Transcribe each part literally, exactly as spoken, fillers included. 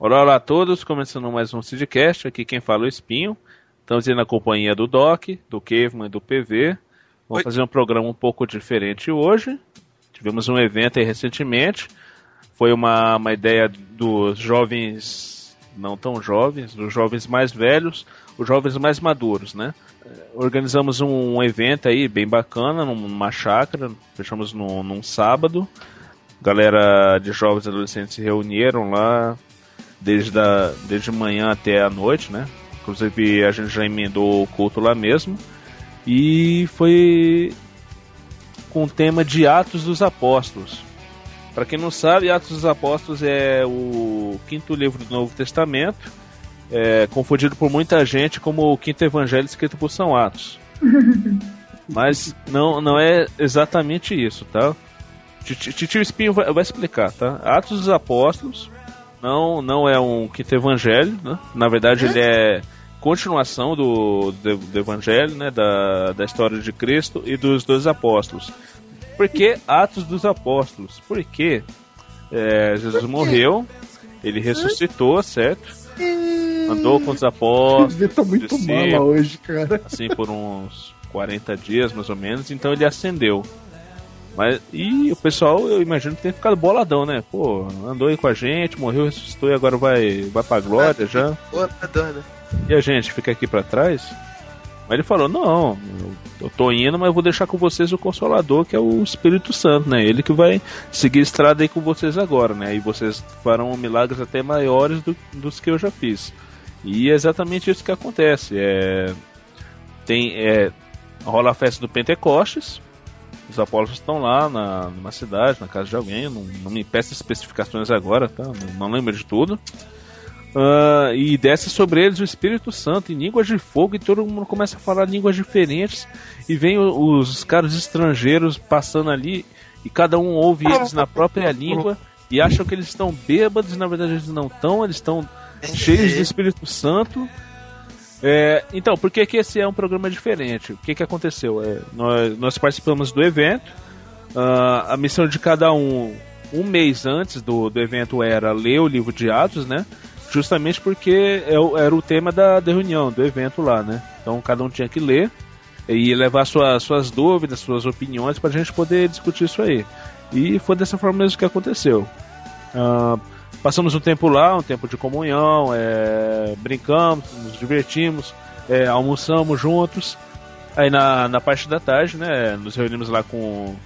Olá, olá a todos, começando mais um Sidcast, aqui quem fala é o Espinho. Estamos aí na companhia do Doc, do Caveman e do P V. Vamos Oi. fazer um programa um pouco diferente hoje. Tivemos um evento aí recentemente. Foi uma, uma ideia dos jovens, não tão jovens, dos jovens mais velhos, os jovens mais maduros, né? Organizamos um, um evento aí bem bacana, numa chácara, fechamos no, num sábado. Galera de jovens e adolescentes se reuniram lá desde, a, desde manhã até a noite, né? Inclusive a gente já emendou o culto lá mesmo. E foi com o tema de Atos dos Apóstolos. Para quem não sabe, Atos dos Apóstolos é o quinto livro do Novo Testamento, é confundido por muita gente como o quinto evangelho escrito por São Atos. Mas não, não é exatamente isso, tá? Titio Espinho vai, vai explicar, tá? Atos dos Apóstolos não, não é um quinto evangelho, né? Na verdade ele é continuação do, do, do evangelho, né? Da, da história de Cristo e dos dois apóstolos. Por que Atos dos Apóstolos? Porque é, Jesus morreu, ele ressuscitou, certo? Andou com os apóstolos. Ele tá muito mala hoje, cara. Assim, por uns quarenta dias, mais ou menos. Então ele ascendeu. Mas, e o pessoal, eu imagino que tem ficado boladão, né? Pô, andou aí com a gente, morreu, ressuscitou e agora vai, vai pra glória já. E a gente fica aqui pra trás? Mas ele falou, não, eu tô indo, mas eu vou deixar com vocês o Consolador, que é o Espírito Santo, né? Ele que vai seguir a estrada aí com vocês agora, né? E vocês farão milagres até maiores do, dos que eu já fiz. E é exatamente isso que acontece. É, tem, é, rola a festa do Pentecostes, os apóstolos estão lá na, numa cidade, na casa de alguém, não, não me peça especificações agora, tá? Não, não lembro de tudo. Uh, e desce sobre eles o Espírito Santo em línguas de fogo, e todo mundo começa a falar línguas diferentes, e vem os, os caras estrangeiros passando ali, e cada um ouve eles na própria língua, e acham que eles estão bêbados, e na verdade eles não estão, eles estão cheios do Espírito Santo. É, então, por que, que esse é um programa diferente? O que, que aconteceu? É, nós, nós participamos do evento, uh, a missão de cada um, um mês antes do, do evento era ler o livro de Atos, né? Justamente porque era o tema da, da reunião, do evento lá, né? Então cada um tinha que ler e levar sua, suas dúvidas, suas opiniões pra gente poder discutir isso aí. E foi dessa forma mesmo que aconteceu. Uh, passamos um tempo lá, um tempo de comunhão, é, brincamos, nos divertimos, é, almoçamos juntos. Aí na, na parte da tarde, né, nos reunimos lá com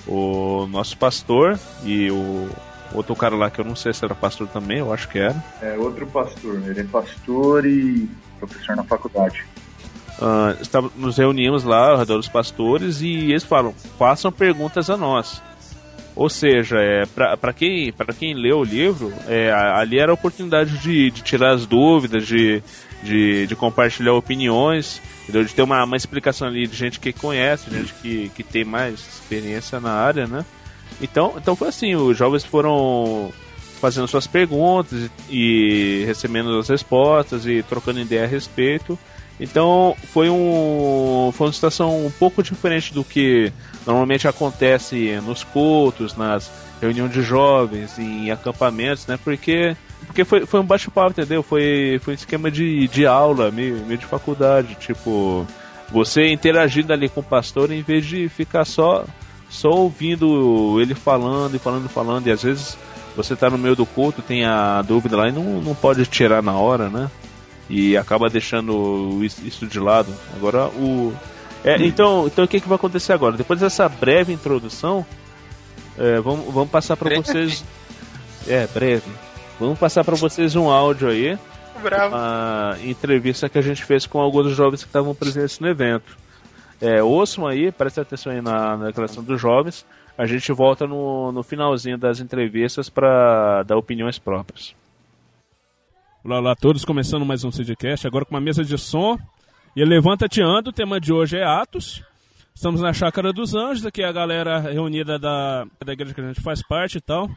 o nosso pastor e o outro cara lá que eu não sei se era pastor também, eu acho que era. É, outro pastor, ele é pastor e professor na faculdade. Uh, estava, nos reunimos lá ao redor dos pastores e eles falam, façam perguntas a nós. Ou seja, é, para quem, pra quem leu o livro, é, ali era a oportunidade de, de tirar as dúvidas, de, de, de compartilhar opiniões, entendeu? De ter uma, uma explicação ali de gente que conhece, gente que, que tem mais experiência na área, né? Então, então foi assim, os jovens foram fazendo suas perguntas e, e recebendo as respostas e trocando ideia a respeito. Então foi, um, foi uma situação um pouco diferente do que normalmente acontece nos cultos, nas reuniões de jovens, em acampamentos, né? Porque, porque foi, foi um bate-papo, entendeu? Foi, foi um esquema de, de aula, meio, meio de faculdade. Tipo, você interagindo ali com o pastor em vez de ficar só... só ouvindo ele falando e falando e falando, e às vezes você tá no meio do culto, tem a dúvida lá e não, não pode tirar na hora, né? E acaba deixando isso de lado. Agora o... É, então, então o que, que vai acontecer agora? Depois dessa breve introdução, é, vamos, vamos passar para vocês... É, breve. Vamos passar para vocês um áudio aí. Bravo. Uma entrevista que a gente fez com alguns dos jovens que estavam presentes no evento. É, ouçam aí, prestem atenção aí na, na declaração dos jovens. A gente volta no, no finalzinho das entrevistas para dar opiniões próprias. Olá, olá a todos, começando mais um Sidcast, agora com uma mesa de som. E Levanta-te Ando, o tema de hoje é Atos. Estamos na Chácara dos Anjos, aqui é a galera reunida da, da igreja que a gente faz parte e tal.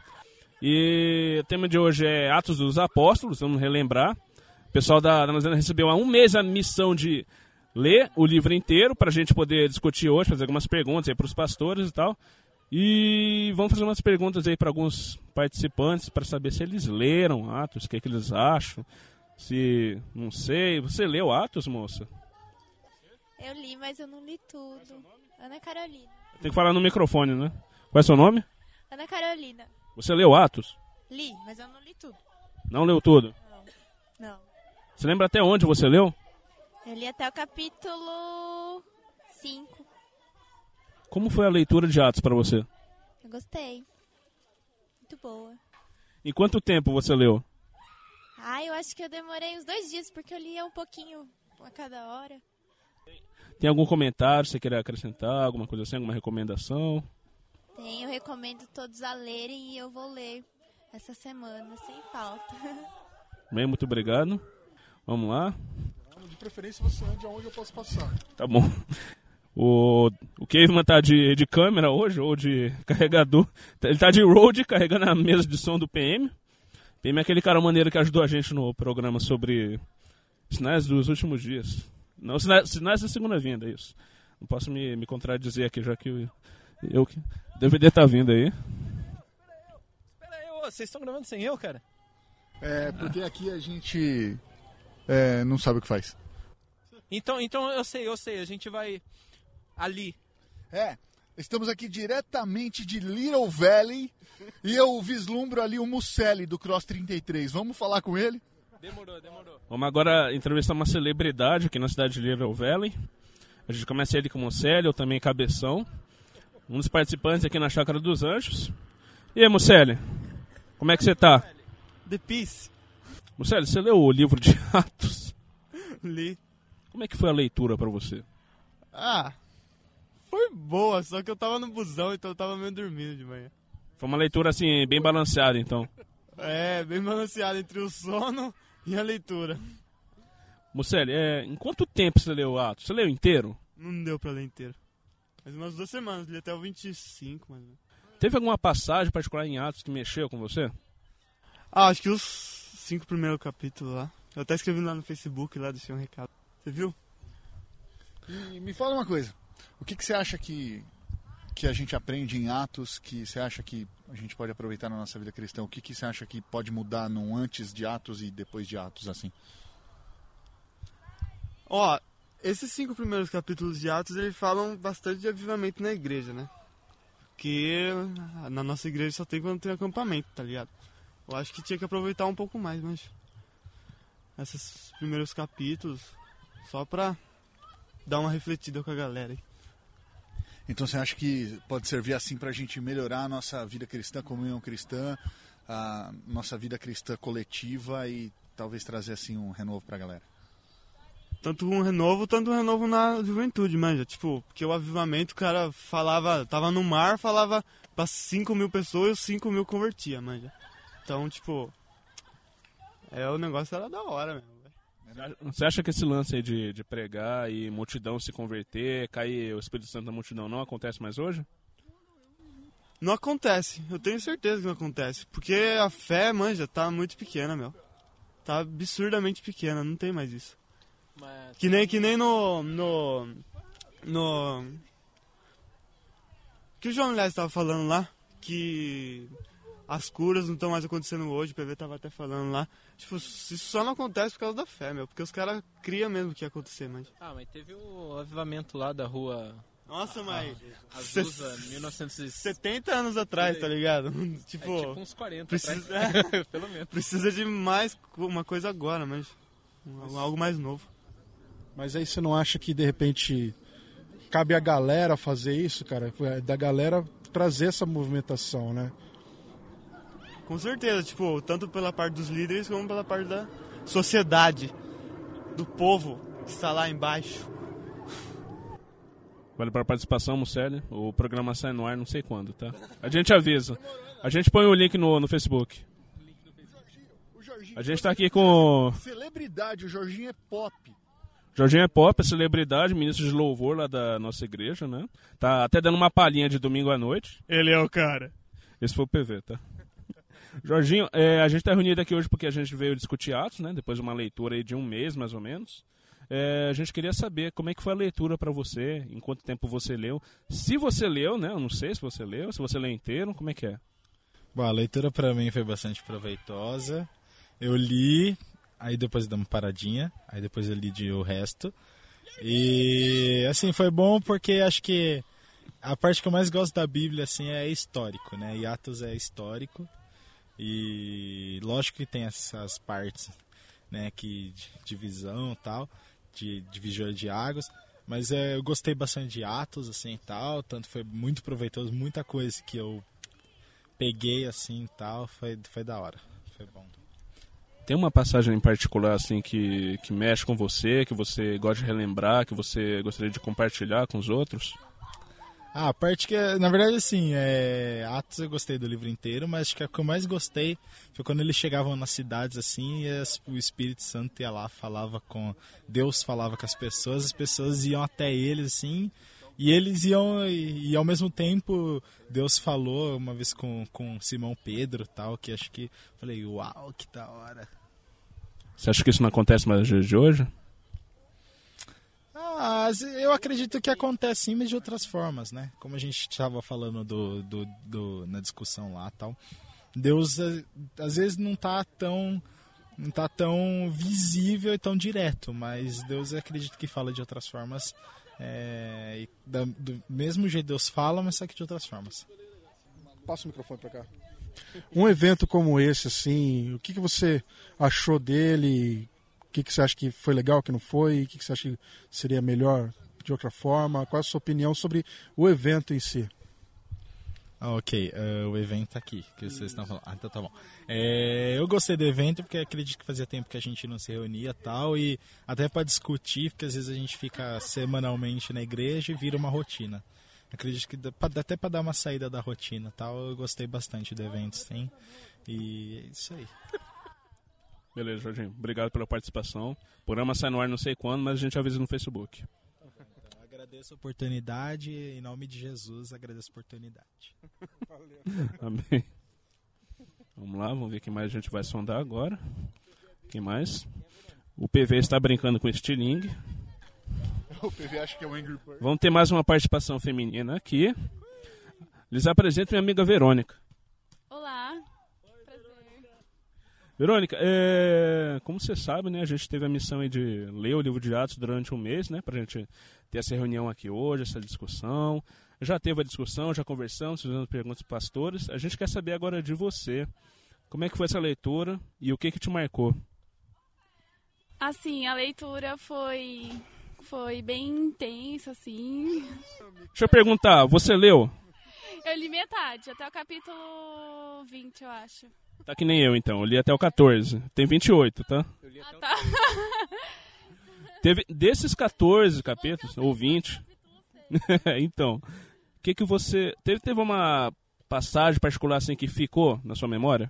E o tema de hoje é Atos dos Apóstolos, vamos relembrar. O pessoal da Amazônia recebeu há um mês a missão de ler o livro inteiro para a gente poder discutir hoje, fazer algumas perguntas aí para os pastores e tal. E vamos fazer umas perguntas aí para alguns participantes para saber se eles leram Atos, o que, é que eles acham. Se, não sei, você leu Atos, moça? Eu li, mas eu não li tudo. Ana Carolina. Tem que falar no microfone, né? Qual é seu nome? Ana Carolina. Você leu Atos? Li, mas eu não li tudo. Não leu tudo? Não. Não. Você lembra até onde você leu? Eu li até o capítulo cinco. Como foi a leitura de Atos para você? Eu gostei. Muito boa. Em quanto tempo você leu? Ah, eu acho que eu demorei uns dois dias, porque eu lia um pouquinho a cada hora. Tem algum comentário, você quer acrescentar, alguma coisa assim, alguma recomendação? Tem, eu recomendo todos a lerem e eu vou ler essa semana, sem falta. Bem, muito obrigado. Vamos lá. De preferência você ande aonde eu posso passar. Tá bom. O, o Caveman tá de, de câmera hoje, ou de carregador. Ele tá de road, carregando a mesa de som do P M. P M é aquele cara maneiro que ajudou a gente no programa sobre sinais dos últimos dias. Não, sinais, sinais da segunda vinda, isso. Não posso me, me contradizer aqui, já que eu, eu o D V D tá vindo aí. Espera aí, ô, vocês estão gravando sem eu, cara? É, porque aqui a gente é, não sabe o que faz. Então, então eu sei, eu sei, a gente vai ali. É, estamos aqui diretamente de Little Valley e eu vislumbro ali o Mucelli do Cross trinta e três. Vamos falar com ele? Demorou, demorou. Vamos agora entrevistar uma celebridade aqui na cidade de Little Valley. A gente começa ele com o Mucelli, eu também Cabeção. Um dos participantes aqui na Chácara dos Anjos. E aí, Mucelli? Como é que você tá? The Peace. Mucelli, você leu o livro de Atos? Li. Como é que foi a leitura pra você? Ah, foi boa, só que eu tava no busão, então eu tava meio dormindo de manhã. Foi uma leitura, assim, bem balanceada, então. É, bem balanceado entre o sono e a leitura. Mucelli, é, em quanto tempo você leu Atos? Você leu inteiro? Não deu pra ler inteiro. Mas umas duas semanas, li até o vinte e cinco, mais ou menos. Teve alguma passagem particular em Atos que mexeu com você? Ah, acho que os cinco primeiros capítulos lá. Eu até escrevi lá no Facebook, lá deixei um recado. Você viu? E me fala uma coisa, o que, que você acha que, que a gente aprende em Atos, que você acha que a gente pode aproveitar na nossa vida cristã? O que, que você acha que pode mudar no antes de Atos e depois de Atos, assim? Ó, esses cinco primeiros capítulos de Atos, eles falam bastante de avivamento na igreja, né? Porque na nossa igreja só tem quando tem acampamento, tá ligado? Eu acho que tinha que aproveitar um pouco mais, mas... esses primeiros capítulos, só pra dar uma refletida com a galera aí. Então você acha que pode servir assim pra gente melhorar a nossa vida cristã, comunhão cristã, a nossa vida cristã coletiva e talvez trazer assim um renovo pra galera? Tanto um renovo, tanto um renovo na juventude, manja. Tipo, porque o avivamento, o cara falava, tava no mar, falava pra cinco mil pessoas e os cinco mil convertia, manja. Então, tipo, é, o negócio era da hora mesmo. Você acha que esse lance aí de, de pregar e multidão se converter, cair o Espírito Santo na multidão, não acontece mais hoje? Não acontece, eu tenho certeza que não acontece. Porque a fé, manja, tá muito pequena, meu. Tá absurdamente pequena, não tem mais isso. Mas... Que nem, que nem no... no... no... que o João Lés estava falando lá, que... as curas não estão mais acontecendo hoje, o P V tava até falando lá. Tipo, isso só não acontece por causa da fé, meu. Porque os caras criam mesmo que ia acontecer, mas... Ah, mas teve o avivamento lá da rua... Nossa, mas... Azusa, mil novecentos e setenta anos atrás, tá ligado? tipo... É, tipo uns quarenta precisa... atrás, pelo menos. Precisa de mais uma coisa agora, mas... algo mais novo. Mas aí você não acha que, de repente, cabe a galera fazer isso, cara? Da galera trazer essa movimentação, né? Com certeza, tipo, tanto pela parte dos líderes como pela parte da sociedade, do povo que está lá embaixo. Vale para a participação, Mucelli. O programa sai no ar não sei quando, tá? A gente avisa. A gente põe o link no, no Facebook. A gente tá aqui com... celebridade, o Jorginho é pop. Jorginho é pop, é celebridade, ministro de louvor lá da nossa igreja, né? Tá até dando uma palhinha de domingo à noite. Ele é o cara. Esse foi o P V, tá? Jorginho, é, a gente tá reunido aqui hoje porque a gente veio discutir Atos, né? Depois de uma leitura aí de um mês, mais ou menos. É, a gente queria saber como é que foi a leitura para você, em quanto tempo você leu. Se você leu, né? Eu não sei se você leu, se você leu inteiro, como é que é? Bom, a leitura para mim foi bastante proveitosa. Eu li, aí depois dei uma paradinha, aí depois eu li de o resto. E assim, foi bom porque acho que a parte que eu mais gosto da Bíblia assim é histórico, né? E Atos é histórico. E lógico que tem essas partes, né, que de divisão e tal, de divisor de águas, mas é, eu gostei bastante de Atos assim e tal, tanto foi muito proveitoso, muita coisa que eu peguei assim e tal, foi, foi da hora, foi bom. Tem uma passagem em particular assim que, que mexe com você, que você gosta de relembrar, que você gostaria de compartilhar com os outros? Ah, a parte que, na verdade, assim, é... Atos eu gostei do livro inteiro, mas acho que a que eu mais gostei foi quando eles chegavam nas cidades, assim, e as, o Espírito Santo ia lá, falava com... Deus falava com as pessoas, as pessoas iam até eles, assim, e eles iam... E, e ao mesmo tempo, Deus falou uma vez com, com Simão Pedro, tal, que acho que... Falei, uau, que da hora. Você acha que isso não acontece mais nos dias de hoje? Ah, eu acredito que acontece sim, mas de outras formas, né? Como a gente estava falando do, do, do, na discussão lá, tal. Deus às vezes não tá tão não tá tão visível e tão direto, mas Deus acredito que fala de outras formas. É, e da, do mesmo jeito Deus fala, mas só que de outras formas. Passa o microfone para cá. Um evento como esse, assim, o que, que você achou dele? O que, que você acha que foi legal, que não foi? O que, que você acha que seria melhor de outra forma? Qual é a sua opinião sobre o evento em si? Ah, ok, uh, o evento aqui, que vocês estão falando. Ah, então tá bom. É, eu gostei do evento porque acredito que fazia tempo que a gente não se reunia e tal, e até para discutir, porque às vezes a gente fica semanalmente na igreja e vira uma rotina. Acredito que dá, até para dar uma saída da rotina e tal, eu gostei bastante do evento, sim. E é isso aí. Beleza, Jorginho. Obrigado pela participação. O programa sai no ar não sei quando, mas a gente avisa no Facebook. Então, agradeço a oportunidade. Em nome de Jesus, agradeço a oportunidade. Valeu. Amém. Vamos lá, vamos ver quem mais a gente vai sondar agora. Quem mais? O P V está brincando com estilingue. O P V acha que é o Angry Bird. Vamos ter mais uma participação feminina aqui. Lhes apresento minha amiga Verônica. Olá. Verônica, é, como você sabe, né, a gente teve a missão aí de ler o livro de Atos durante um mês, né, pra gente ter essa reunião aqui hoje, essa discussão. Já teve a discussão, já conversamos, fizemos perguntas para os pastores. A gente quer saber agora de você. Como é que foi essa leitura e o que que te marcou? Assim, a leitura foi, foi bem intensa, assim. Deixa eu perguntar, você leu? Eu li metade, até o capítulo vinte, eu acho. Tá que nem eu, então. Eu li até o catorze. Tem vinte e oito, tá? Ah, tá. Teve, desses catorze capítulos, ou vinte... Então, o que que você... Teve, teve uma passagem particular assim que ficou na sua memória?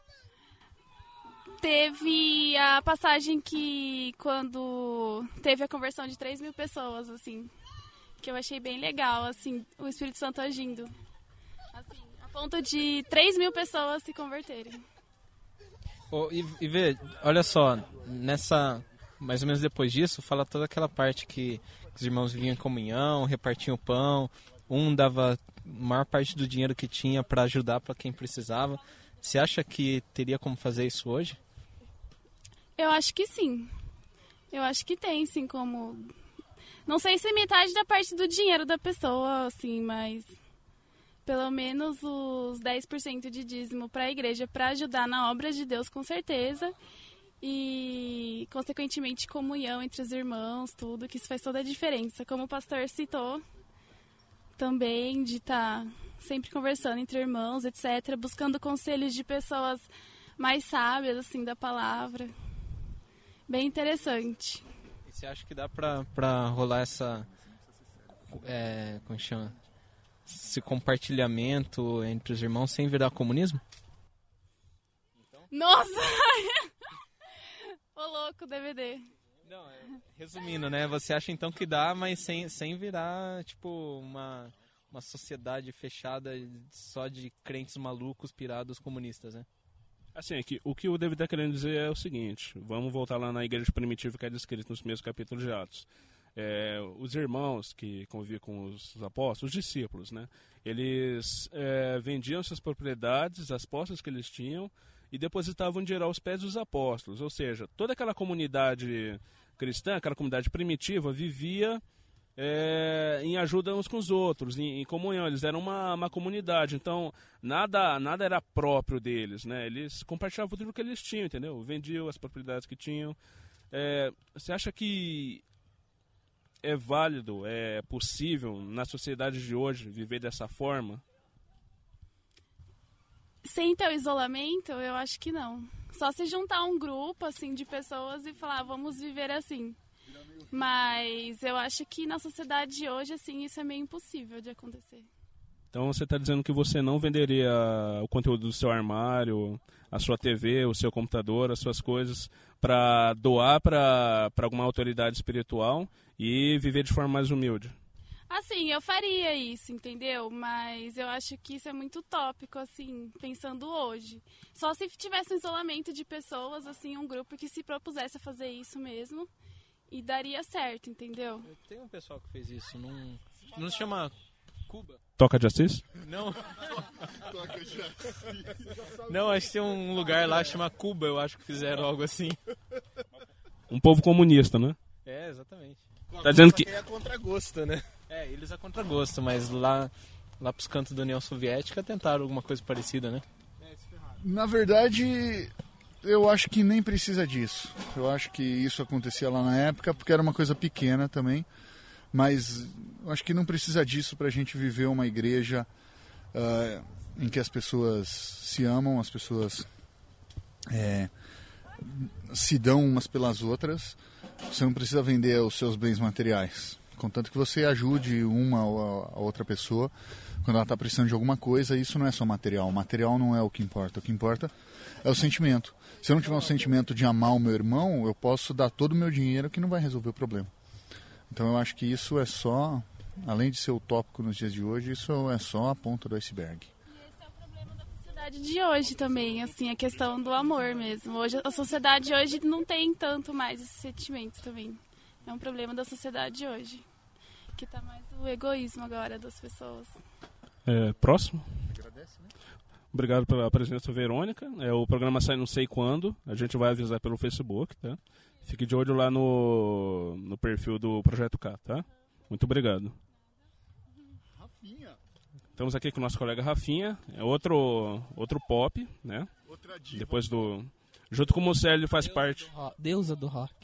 Teve a passagem que quando teve a conversão de três mil pessoas, assim, que eu achei bem legal, assim, o Espírito Santo agindo. Assim, a ponto de três mil pessoas se converterem. Oh, e, e vê, olha só, nessa, mais ou menos depois disso, fala toda aquela parte que os irmãos vinham em comunhão, repartiam o pão, um dava a maior parte do dinheiro que tinha para ajudar para quem precisava. Você acha que teria como fazer isso hoje? Eu acho que sim. Eu acho que tem, sim, como... Não sei se metade da parte do dinheiro da pessoa, assim, mas... Pelo menos os dez por cento de dízimo para a igreja, para ajudar na obra de Deus, com certeza. E, consequentemente, comunhão entre os irmãos, tudo, que isso faz toda a diferença. Como o pastor citou, também, de estar sempre conversando entre irmãos, etcétera, buscando conselhos de pessoas mais sábias, assim, da palavra. Bem interessante. E você acha que dá pra, pra rolar essa... É, como chama? Esse compartilhamento entre os irmãos sem virar comunismo? Nossa! Ô louco, D V D. Não, é, resumindo, né? Você acha então que dá, mas sem, sem virar, tipo, uma, uma sociedade fechada só de crentes malucos, pirados, comunistas, né? Assim, é que, o que o David está querendo dizer é o seguinte, vamos voltar lá na igreja primitiva que é descrita nos primeiros capítulos de Atos. É, os irmãos que conviviam com os apóstolos, os discípulos, né? Eles é, vendiam suas propriedades, as posses que eles tinham, e depositavam dinheiro aos pés dos apóstolos. Ou seja, toda aquela comunidade cristã, aquela comunidade primitiva, vivia é, em ajuda uns com os outros, em, em comunhão. Eles eram uma, uma comunidade, então nada, nada era próprio deles, né? Eles compartilhavam tudo o que eles tinham, entendeu? Vendiam as propriedades que tinham. É, você acha que é válido, é possível na sociedade de hoje viver dessa forma? Sem ter o isolamento, eu acho que não. Só se juntar um grupo assim de pessoas e falar, vamos viver assim. Mas eu acho que na sociedade de hoje, assim, isso é meio impossível de acontecer. Então você está dizendo que você não venderia o conteúdo do seu armário, a sua T V, o seu computador, as suas coisas, para doar para alguma autoridade espiritual e viver de forma mais humilde? Assim, eu faria isso, entendeu? Mas eu acho que isso é muito utópico, assim, pensando hoje. Só se tivesse um isolamento de pessoas, assim, um grupo que se propusesse a fazer isso mesmo e daria certo, entendeu? Tem um pessoal que fez isso, não, não se chama Cuba? Toca de Assis? Não. Não, acho que tem um lugar lá que chama Cuba, eu acho que fizeram algo assim. Um povo comunista, né? É, exatamente. Tá dizendo que... é a contragosto, né? É, eles a contragosto, mas lá, lá pros cantos da União Soviética tentaram alguma coisa parecida, né? Na verdade, eu acho que nem precisa disso. Eu acho que isso acontecia lá na época porque era uma coisa pequena também. Mas eu acho que não precisa disso para a gente viver uma igreja uh, em que as pessoas se amam, as pessoas é, se dão umas pelas outras. Você não precisa vender os seus bens materiais, contanto que você ajude uma ou a outra pessoa quando ela está precisando de alguma coisa. Isso não é só material, o material não é o que importa, o que importa é o sentimento. Se eu não tiver um sentimento de amar o meu irmão, eu posso dar todo o meu dinheiro que não vai resolver o problema. Então eu acho que isso é só, além de ser utópico nos dias de hoje, isso é só a ponta do iceberg. De hoje também, assim, a questão do amor mesmo. Hoje, a sociedade hoje não tem tanto mais esses sentimentos também. É um problema da sociedade de hoje, que tá mais o egoísmo agora das pessoas. É, próximo. Obrigado pela presença, Verônica. É, o programa sai não sei quando, a gente vai avisar pelo Facebook, tá? Fique de olho lá no, no perfil do Projeto K, tá? Muito obrigado. Rafinha. Estamos aqui com o nosso colega Rafinha, é outro, outro pop, né? Outra diva. Depois do... Junto com o Musselli, ele faz Deusa parte... Do rock. Deusa do rock.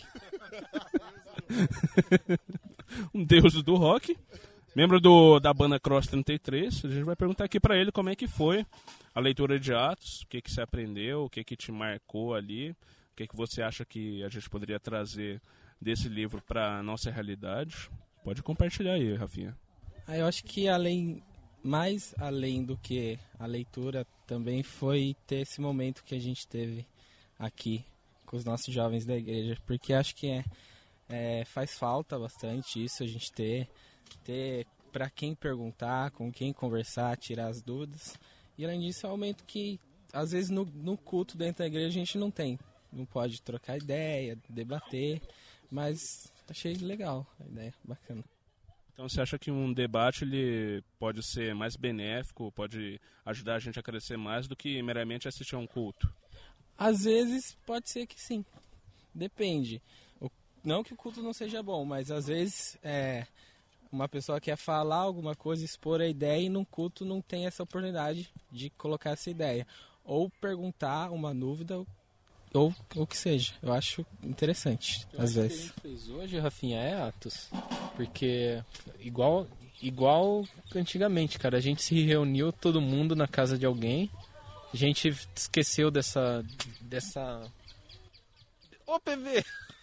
Um deus do rock. Membro do, da banda Cross trinta e três. A gente vai perguntar aqui pra ele como é que foi a leitura de Atos, o que que você aprendeu, o que que te marcou ali, o que que você acha que a gente poderia trazer desse livro pra nossa realidade. Pode compartilhar aí, Rafinha. Ah, eu acho que além... mais além do que a leitura, também foi ter esse momento que a gente teve aqui com os nossos jovens da igreja, porque acho que é, é, faz falta bastante isso, a gente ter, ter para quem perguntar, com quem conversar, tirar as dúvidas. E além disso, é um momento que às vezes no, no culto dentro da igreja a gente não tem, não pode trocar ideia, debater, mas achei legal a ideia, bacana. Então você acha que um debate ele pode ser mais benéfico, pode ajudar a gente a crescer mais do que meramente assistir a um culto? Às vezes pode ser que sim, depende. O, não que o culto não seja bom, mas às vezes é, uma pessoa quer falar alguma coisa, expor a ideia e num culto não tem essa oportunidade de colocar essa ideia. Ou perguntar uma dúvida, ou o que seja. Eu acho interessante, Eu às acho vezes. O que a gente fez hoje, Rafinha, é Atos. Porque igual, igual antigamente, cara, a gente se reuniu todo mundo na casa de alguém, a gente esqueceu dessa... dessa... Ô, P V!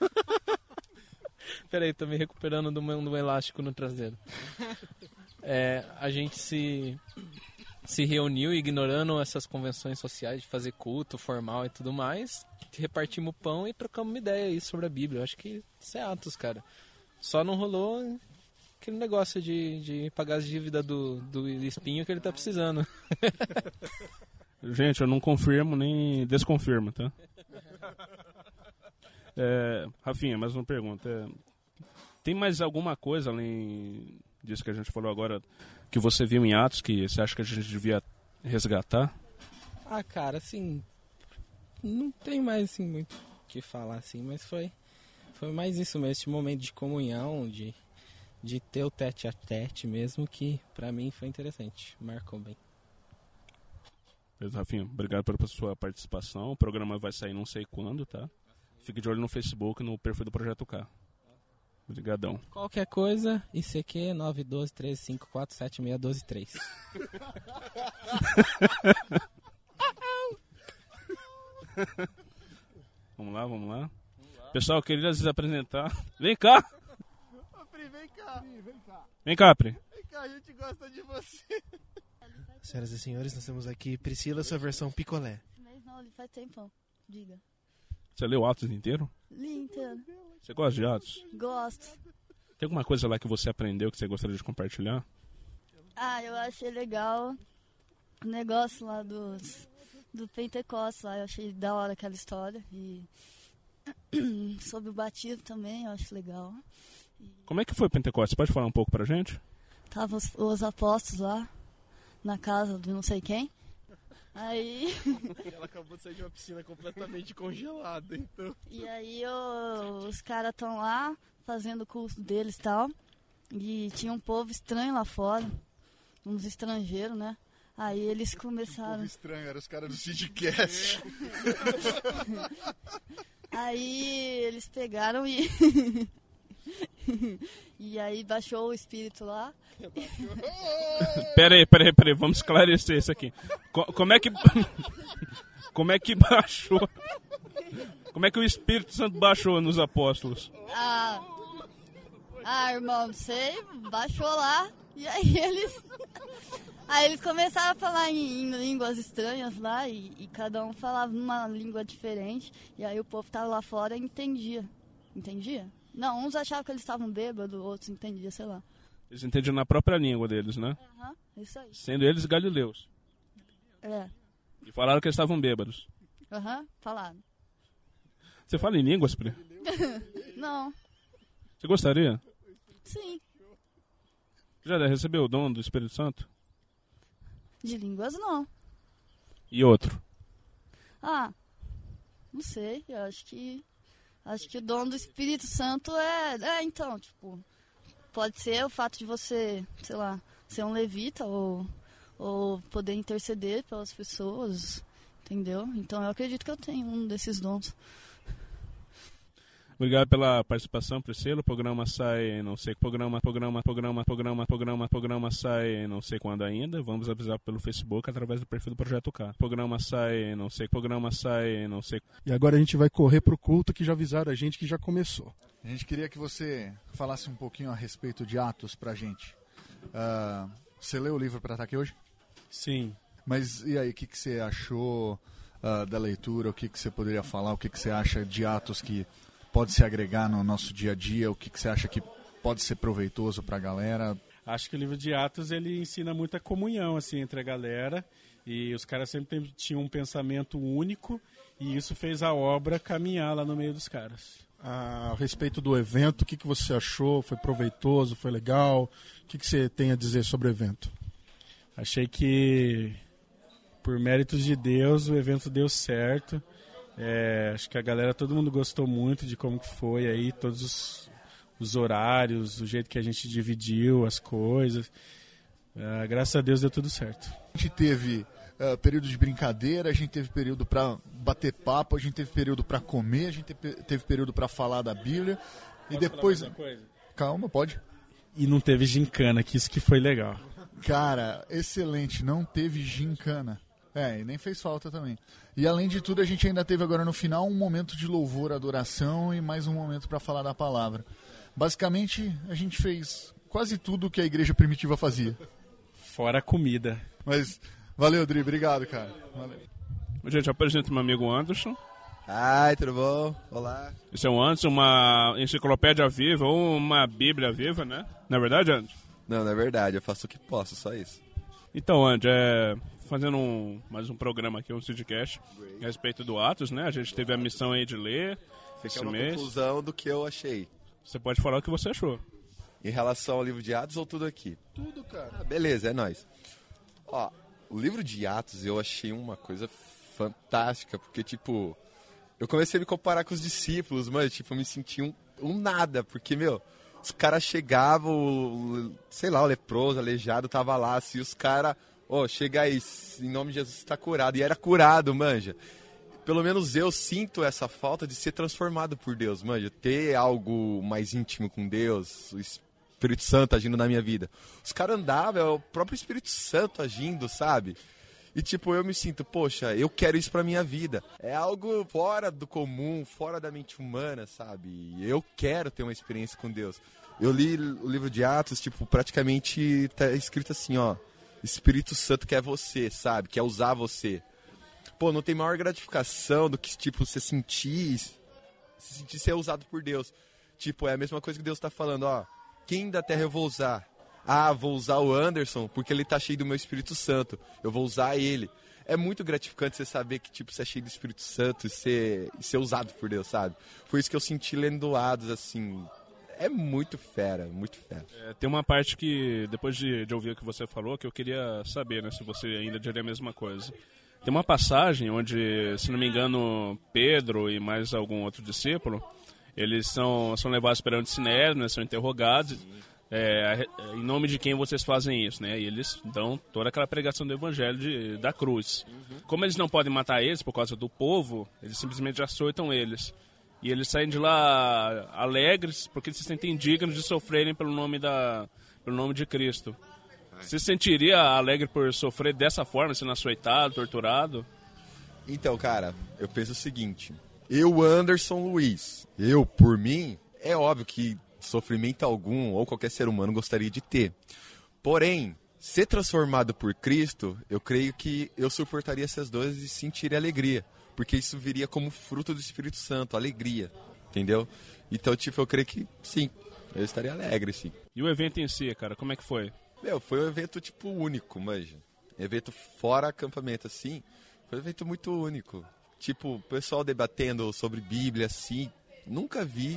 Peraí, tô me recuperando do meu, do meu elástico no traseiro. É, a gente se... se reuniu ignorando essas convenções sociais de fazer culto formal e tudo mais, repartimos o pão e trocamos uma ideia aí sobre a Bíblia. Eu acho que isso é Atos, cara. Só não rolou aquele negócio de, de pagar as dívidas do, do espinho que ele tá precisando. Gente, eu não confirmo nem desconfirmo, tá? É, Rafinha, mais uma pergunta. É, tem mais alguma coisa além disso que a gente falou agora que você viu em Atos que você acha que a gente devia resgatar? Ah, cara, assim, não tem mais assim muito o que falar assim, mas foi foi mais isso mesmo, esse momento de comunhão, de de ter o tete a tete mesmo, que pra mim foi interessante, marcou bem. Rafinha, obrigado pela sua participação. O programa vai sair não sei quando, tá? Fique de olho no Facebook, no perfil do Projeto K. Obrigadão. Qualquer coisa, I C Q nove um dois, três cinco quatro, sete seis um dois três. Vamos lá, vamos lá. Pessoal, eu queria lhes apresentar. Vem cá! Ô, Pri, vem cá. Pri, vem cá. Vem cá, Pri. Vem cá, a gente gosta de você. Senhoras e senhores, nós temos aqui Priscila, sua versão picolé. Mas não, ele faz tempão. Diga. Você leu Atos inteiro? Li inteiro. Você gosta de Atos? Gosto. Tem alguma coisa lá que você aprendeu que você gostaria de compartilhar? Ah, eu achei legal o negócio lá dos, do Pentecostes lá. Eu achei da hora aquela história. E sobre o batismo também, eu acho legal. Como é que foi o Pentecostes? Você pode falar um pouco pra gente? Tava os, os apóstolos lá, na casa de não sei quem. Aí... Ela acabou de sair de uma piscina completamente congelada, então... E aí o, os caras estão lá, fazendo o culto deles e tal. E tinha um povo estranho lá fora, uns estrangeiros, né? Aí eles começaram... Um povo estranho, eram os caras do Sidcast. Aí eles pegaram e... E aí baixou o espírito lá. Pera aí, pera aí, pera aí, vamos esclarecer isso aqui. Co- como é que... Como é que baixou? Como é que o Espírito Santo baixou nos apóstolos? Ah, ah irmão, não sei, baixou lá. E aí eles... Aí eles começaram a falar em, em línguas estranhas lá. E, e cada um falava numa língua diferente. E aí o povo tava lá fora e entendia. Entendia? Não, uns achavam que eles estavam bêbados, outros entendiam, sei lá. Eles entendiam na própria língua deles, né? Aham, uhum, isso aí. Sendo eles galileus. É. E falaram que eles estavam bêbados. Aham, uhum, falaram. Você fala em línguas, Pri? Não. Você gostaria? Sim. Já recebeu o dom do Espírito Santo? De línguas, não. E outro? Ah, não sei, eu acho que... Acho que o dom do Espírito Santo é... É, então, tipo... Pode ser o fato de você, sei lá, ser um levita ou, ou poder interceder pelas pessoas, entendeu? Então eu acredito que eu tenho um desses dons. Obrigado pela participação, Priscila. O programa sai, não sei, programa, programa, programa, programa, programa, programa sai, não sei quando ainda. Vamos avisar pelo Facebook através do perfil do Projeto K. Programa sai, não sei, programa sai, não sei. E agora a gente vai correr pro culto que já avisaram a gente que já começou. A gente queria que você falasse um pouquinho a respeito de Atos pra gente. Uh, você leu o livro para estar aqui hoje? Sim. Mas e aí, o que, que você achou uh, da leitura? O que, que você poderia falar? O que, que você acha de Atos que pode se agregar no nosso dia a dia? O que, que você acha que pode ser proveitoso para a galera? Acho que o livro de Atos ele ensina muita comunhão assim, entre a galera. E os caras sempre tinham um pensamento único. E isso fez a obra caminhar lá no meio dos caras. A respeito do evento, o que, que você achou? Foi proveitoso? Foi legal? O que, que você tem a dizer sobre o evento? Achei que, por méritos de Deus, o evento deu certo. É, acho que a galera, todo mundo gostou muito de como que foi aí, todos os, os horários, o jeito que a gente dividiu as coisas. É, graças a Deus deu tudo certo. A gente teve uh, período de brincadeira, a gente teve período para bater papo, a gente teve período para comer, a gente teve, teve período para falar da Bíblia. Posso e depois. falar mais uma coisa? Calma, pode. E não teve gincana, que isso que foi legal. Cara, excelente, não teve gincana. É, e nem fez falta também. E além de tudo, a gente ainda teve agora no final um momento de louvor, adoração e mais um momento para falar da palavra. Basicamente, a gente fez quase tudo que a igreja primitiva fazia. Fora a comida. Mas valeu, Dri, obrigado, cara. Valeu. Gente, apresento meu amigo Anderson. Ai, tudo bom? Olá. Esse é o Anderson, uma enciclopédia viva ou uma bíblia viva, né? Não é verdade, Anderson? Não, não é verdade, eu faço o que posso, só isso. Então, Andy, é, fazendo um, mais um programa aqui, um Sidcast, a respeito do Atos, né? A gente teve a missão aí de ler Você esse quer uma mês. conclusão do que eu achei? Você pode falar o que você achou. Em relação ao livro de Atos ou tudo aqui? Tudo, cara. Ah, beleza, é nóis. Ó, o livro de Atos eu achei uma coisa fantástica, porque, tipo, eu comecei a me comparar com os discípulos, mas, tipo, eu me senti um, um nada, porque, meu, os caras chegavam, sei lá, o leproso, aleijado, tava lá, assim, os caras, ó, oh, chega aí, em nome de Jesus, tá curado, e era curado, manja. Pelo menos eu sinto essa falta de ser transformado por Deus, manja, ter algo mais íntimo com Deus, o Espírito Santo agindo na minha vida. Os caras andavam, é o próprio Espírito Santo agindo, sabe? E tipo, eu me sinto, poxa, eu quero isso pra minha vida. É algo fora do comum, fora da mente humana, sabe? Eu quero ter uma experiência com Deus. Eu li o livro de Atos, tipo, praticamente tá escrito assim, ó. Espírito Santo quer você, sabe? Quer usar você. Pô, não tem maior gratificação do que, tipo, você sentir, se sentir ser usado por Deus. Tipo, é a mesma coisa que Deus tá falando, ó. Quem da terra eu vou usar? Ah, vou usar o Anderson porque ele tá cheio do meu Espírito Santo. Eu vou usar ele. É muito gratificante você saber que, tipo, você é cheio do Espírito Santo e ser, e ser usado por Deus, sabe? Foi isso que eu senti lendo Atos, assim. É muito fera, muito fera. É, tem uma parte que, depois de, de ouvir o que você falou, que eu queria saber, né, se você ainda diria a mesma coisa. Tem uma passagem onde, se não me engano, Pedro e mais algum outro discípulo, eles são, são levados perante o Sinédrio, né, são interrogados. É, em nome de quem vocês fazem isso, né? E eles dão toda aquela pregação do evangelho de, da cruz. Uhum. Como eles não podem matar eles por causa do povo, eles simplesmente açoitam eles. E eles saem de lá alegres porque eles se sentem dignos de sofrerem pelo nome, da, pelo nome de Cristo. Você se sentiria alegre por sofrer dessa forma, sendo açoitado, torturado? Então, cara, eu penso o seguinte. Eu, Anderson Luiz, eu, por mim, é óbvio que sofrimento algum ou qualquer ser humano gostaria de ter. Porém, ser transformado por Cristo, eu creio que eu suportaria essas dores e sentiria alegria. Porque isso viria como fruto do Espírito Santo, alegria. Entendeu? Então, tipo, eu creio que sim, eu estaria alegre, sim. E o evento em si, cara, como é que foi? Meu, foi um evento, tipo, único, manja. Evento fora acampamento, assim, foi um evento muito único. Tipo, o pessoal debatendo sobre Bíblia, assim, nunca vi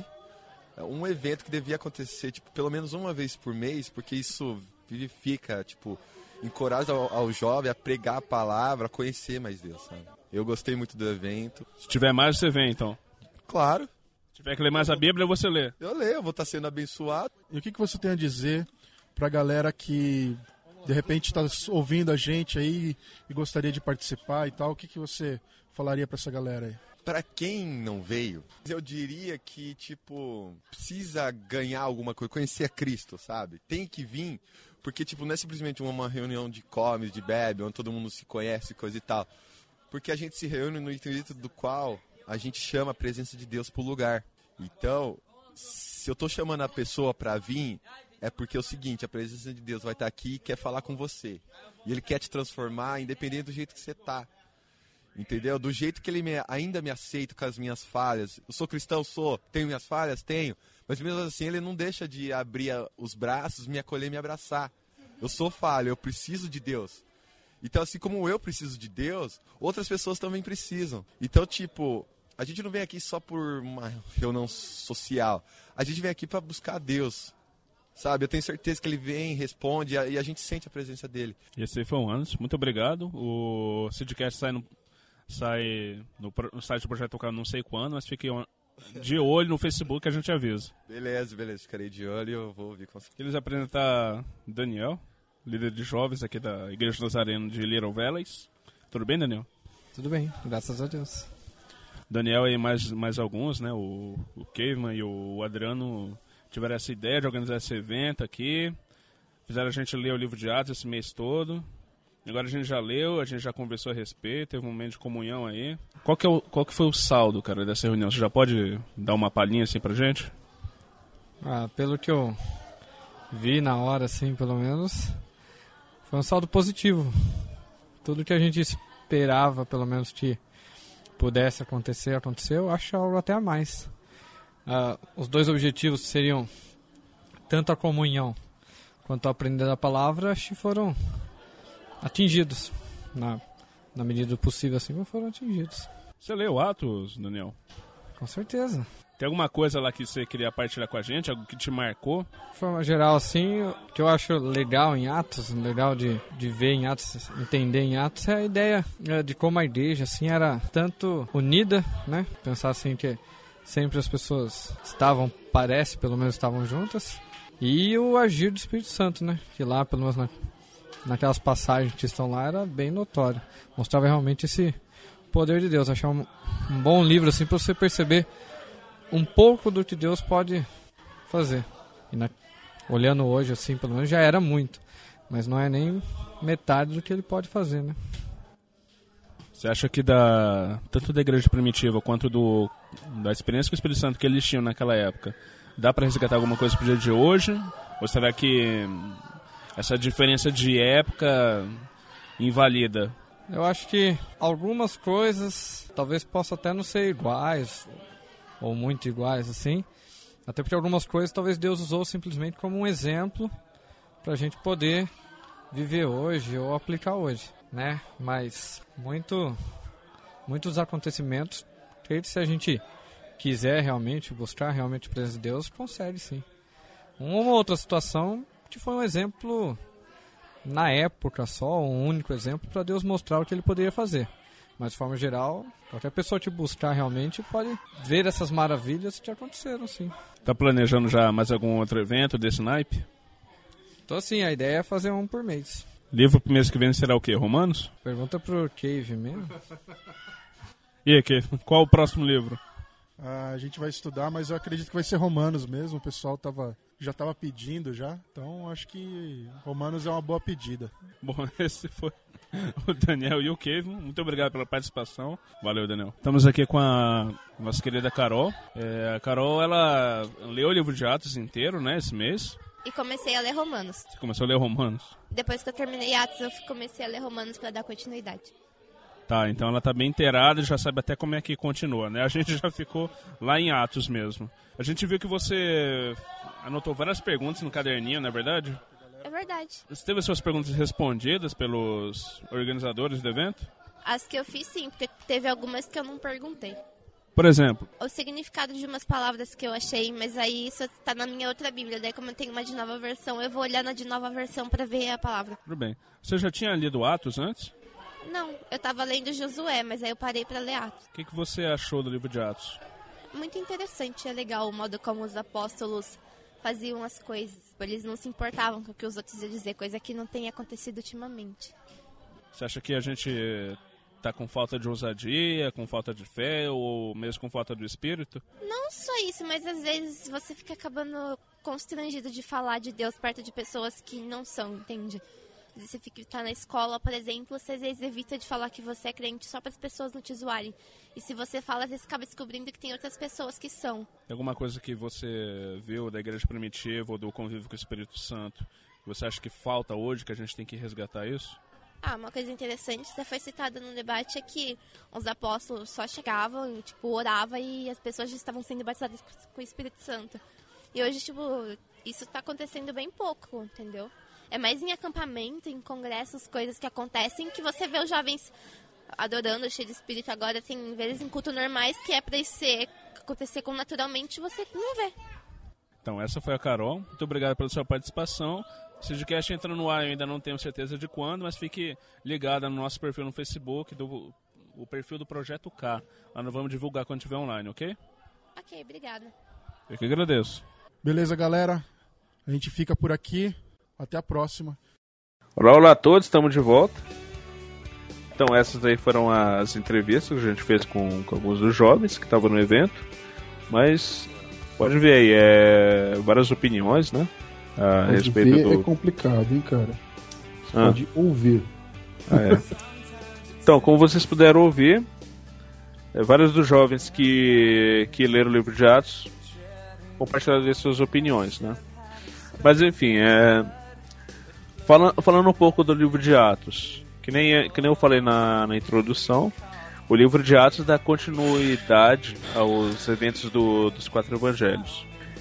um evento que devia acontecer, tipo, pelo menos uma vez por mês, porque isso vivifica, tipo, encoraja ao, ao jovem a pregar a palavra, a conhecer mais Deus, sabe? Eu gostei muito do evento. Se tiver mais, você vem, então? Claro. Se tiver que ler mais a Bíblia, você lê. Eu leio, eu vou estar sendo abençoado. E o que, que você tem a dizer pra galera que, de repente, está ouvindo a gente aí e gostaria de participar e tal? O que, que você falaria pra essa galera aí? Pra quem não veio, eu diria que, tipo, precisa ganhar alguma coisa, conhecer a Cristo, sabe? Tem que vir, porque, tipo, não é simplesmente uma reunião de come, de bebe, onde todo mundo se conhece, coisa e tal. Porque a gente se reúne no intuito do qual a gente chama a presença de Deus pro lugar. Então, se eu tô chamando a pessoa pra vir, é porque é o seguinte, a presença de Deus vai estar aqui e quer falar com você. E Ele quer te transformar, independente do jeito que você tá. Entendeu? Do jeito que ele me, ainda me aceita com as minhas falhas. Eu sou cristão, sou. Tenho minhas falhas? Tenho. Mas mesmo assim, ele não deixa de abrir os braços, me acolher, me abraçar. Eu sou falho, eu preciso de Deus. Então, assim como eu preciso de Deus, outras pessoas também precisam. Então, tipo, a gente não vem aqui só por uma reunião social. A gente vem aqui para buscar Deus. Sabe? Eu tenho certeza que ele vem, responde e a gente sente a presença dele. Esse aí foi o Anderson. Muito obrigado. O Sidcast sai no... Sai no, no site do Projeto Tocar não sei quando, mas fiquem de olho no Facebook que a gente avisa. Beleza, beleza. Ficarei de olho e eu vou ouvir com certeza. Eles apresentar Daniel, líder de jovens aqui da Igreja Nazareno de Little Valleys. Tudo bem, Daniel? Tudo bem, graças a Deus. Daniel e mais, mais alguns, né? O, o Caveman e o Adriano tiveram essa ideia de organizar esse evento aqui. Fizeram a gente ler o livro de Atos esse mês todo. Agora a gente já leu, a gente já conversou a respeito, teve um momento de comunhão aí. Qual que, é o, qual que foi o saldo, cara, dessa reunião? Você já pode dar uma palhinha assim pra gente? Ah, pelo que eu vi na hora, assim, pelo menos, foi um saldo positivo. Tudo que a gente esperava, pelo menos, que pudesse acontecer, aconteceu. Eu acho algo até a mais. Ah, os dois objetivos seriam tanto a comunhão quanto a aprender a palavra, acho que foram atingidos. Na, na medida do possível, assim, mas foram atingidos. Você leu Atos, Daniel? Com certeza. Tem alguma coisa lá que você queria partilhar com a gente? Algo que te marcou? De forma geral, assim, o que eu acho legal em Atos, legal de, de ver em Atos, entender em Atos, é a ideia é, de como a igreja, assim, era tanto unida, né? Pensar, assim, que sempre as pessoas estavam, parece, pelo menos estavam juntas. E o agir do Espírito Santo, né? Que lá, pelo menos na, naquelas passagens que estão lá, era bem notório. Mostrava realmente esse poder de Deus. Achar um, um bom livro, assim, para você perceber um pouco do que Deus pode fazer. E na, olhando hoje, assim, pelo menos já era muito. Mas não é nem metade do que ele pode fazer, né? Você acha que da, tanto da igreja primitiva quanto do, da experiência com o Espírito Santo que eles tinham naquela época, dá para resgatar alguma coisa pro dia de hoje? Ou será que essa diferença de época invalida? Eu acho que algumas coisas talvez possam até não ser iguais, ou muito iguais, assim. Até porque algumas coisas talvez Deus usou simplesmente como um exemplo para a gente poder viver hoje ou aplicar hoje, né? Mas muito, muitos acontecimentos, creio que se a gente quiser realmente, buscar realmente a presença de Deus, consegue sim. Uma ou outra situação que foi um exemplo na época só, um único exemplo para Deus mostrar o que ele poderia fazer. Mas de forma geral, qualquer pessoa que buscar realmente pode ver essas maravilhas que aconteceram, sim. Tá planejando já mais algum outro evento desse naipe? Então, sim, a ideia é fazer um por mês. Livro pro mês que vem será o quê? Romanos? Pergunta pro Cave mesmo. E aí, Cave, qual o próximo livro? Ah, a gente vai estudar, mas eu acredito que vai ser Romanos mesmo. O pessoal tava, já estava pedindo já. Então, acho que Romanos é uma boa pedida. Bom, esse foi o Daniel e o Cave. Muito obrigado pela participação. Valeu, Daniel. Estamos aqui com a nossa querida Carol. É, a Carol, ela leu o livro de Atos inteiro, né, esse mês. E comecei a ler Romanos. Você começou a ler Romanos? Depois que eu terminei Atos, eu comecei a ler Romanos para dar continuidade. Tá, então ela tá bem inteirada e já sabe até como é que continua, né? A gente já ficou lá em Atos mesmo. A gente viu que você anotou várias perguntas no caderninho, não é verdade? É verdade. Você teve as suas perguntas respondidas pelos organizadores do evento? As que eu fiz, sim, porque teve algumas que eu não perguntei. Por exemplo? O significado de umas palavras que eu achei, mas aí isso tá na minha outra Bíblia. Daí, como eu tenho uma de nova versão, eu vou olhar na de nova versão para ver a palavra. Tudo bem. Você já tinha lido Atos antes? Não, eu tava lendo Josué, mas aí eu parei pra ler Atos. O que, que você achou do livro de Atos? Muito interessante, é legal o modo como os apóstolos faziam as coisas. Eles não se importavam com o que os outros iam dizer, coisa que não tem acontecido ultimamente. Você acha que a gente tá com falta de ousadia, com falta de fé ou mesmo com falta do espírito? Não só isso, mas às vezes você fica acabando constrangido de falar de Deus perto de pessoas que não são, entende? Você fica tá na escola, por exemplo, você às vezes evita de falar que você é crente só para as pessoas não te zoarem. E se você fala, às vezes acaba descobrindo que tem outras pessoas que são. Tem alguma coisa que você viu da igreja primitiva ou do convívio com o Espírito Santo que você acha que falta hoje, que a gente tem que resgatar isso? Ah, uma coisa interessante, já foi citada no debate, é que os apóstolos só chegavam, tipo, oravam e as pessoas já estavam sendo batizadas com o Espírito Santo. E hoje, tipo, isso tá acontecendo bem pouco, entendeu? É mais em acampamento, em congressos, coisas que acontecem, que você vê os jovens adorando, cheio de espírito. Agora tem vezes em culto normais que é pra isso ser, acontecer como naturalmente, você não vê. Então, essa foi a Carol. Muito obrigado pela sua participação. O Sidcast entra no ar, eu ainda não tenho certeza de quando, mas fique ligada no nosso perfil no Facebook, do, o perfil do Projeto K. Lá nós vamos divulgar quando estiver online, ok? Ok, obrigada. Eu que agradeço. Beleza, galera? A gente fica por aqui. Até a próxima. Olá, olá a todos, estamos de volta. Então essas aí foram as entrevistas que a gente fez com, com alguns dos jovens que estavam no evento. Mas pode ver aí, é, várias opiniões, né? A pode respeito ver do... é complicado, hein, cara? Você ah. pode ouvir. Ah, é. Então, como vocês puderam ouvir, é, vários dos jovens que, que leram o livro de Atos compartilharam suas opiniões, né? Mas enfim, é... Falando, falando um pouco do livro de Atos, que nem, que nem eu falei na, na introdução, o livro de Atos dá continuidade aos eventos do, dos quatro evangelhos.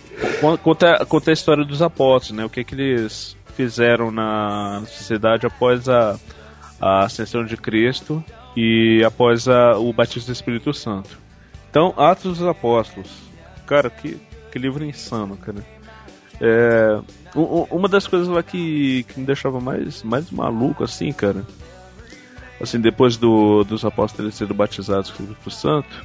Conta, conta a história dos apóstolos, né? O que, que eles fizeram na sociedade após a, a ascensão de Cristo e após a, o batismo do Espírito Santo. Então, Atos dos Apóstolos, cara, que, que livro insano, cara. É, um, uma das coisas lá que, que me deixava mais, mais maluco, assim, cara, assim, depois do, dos apóstolos terem sido batizados com o Espírito Santo,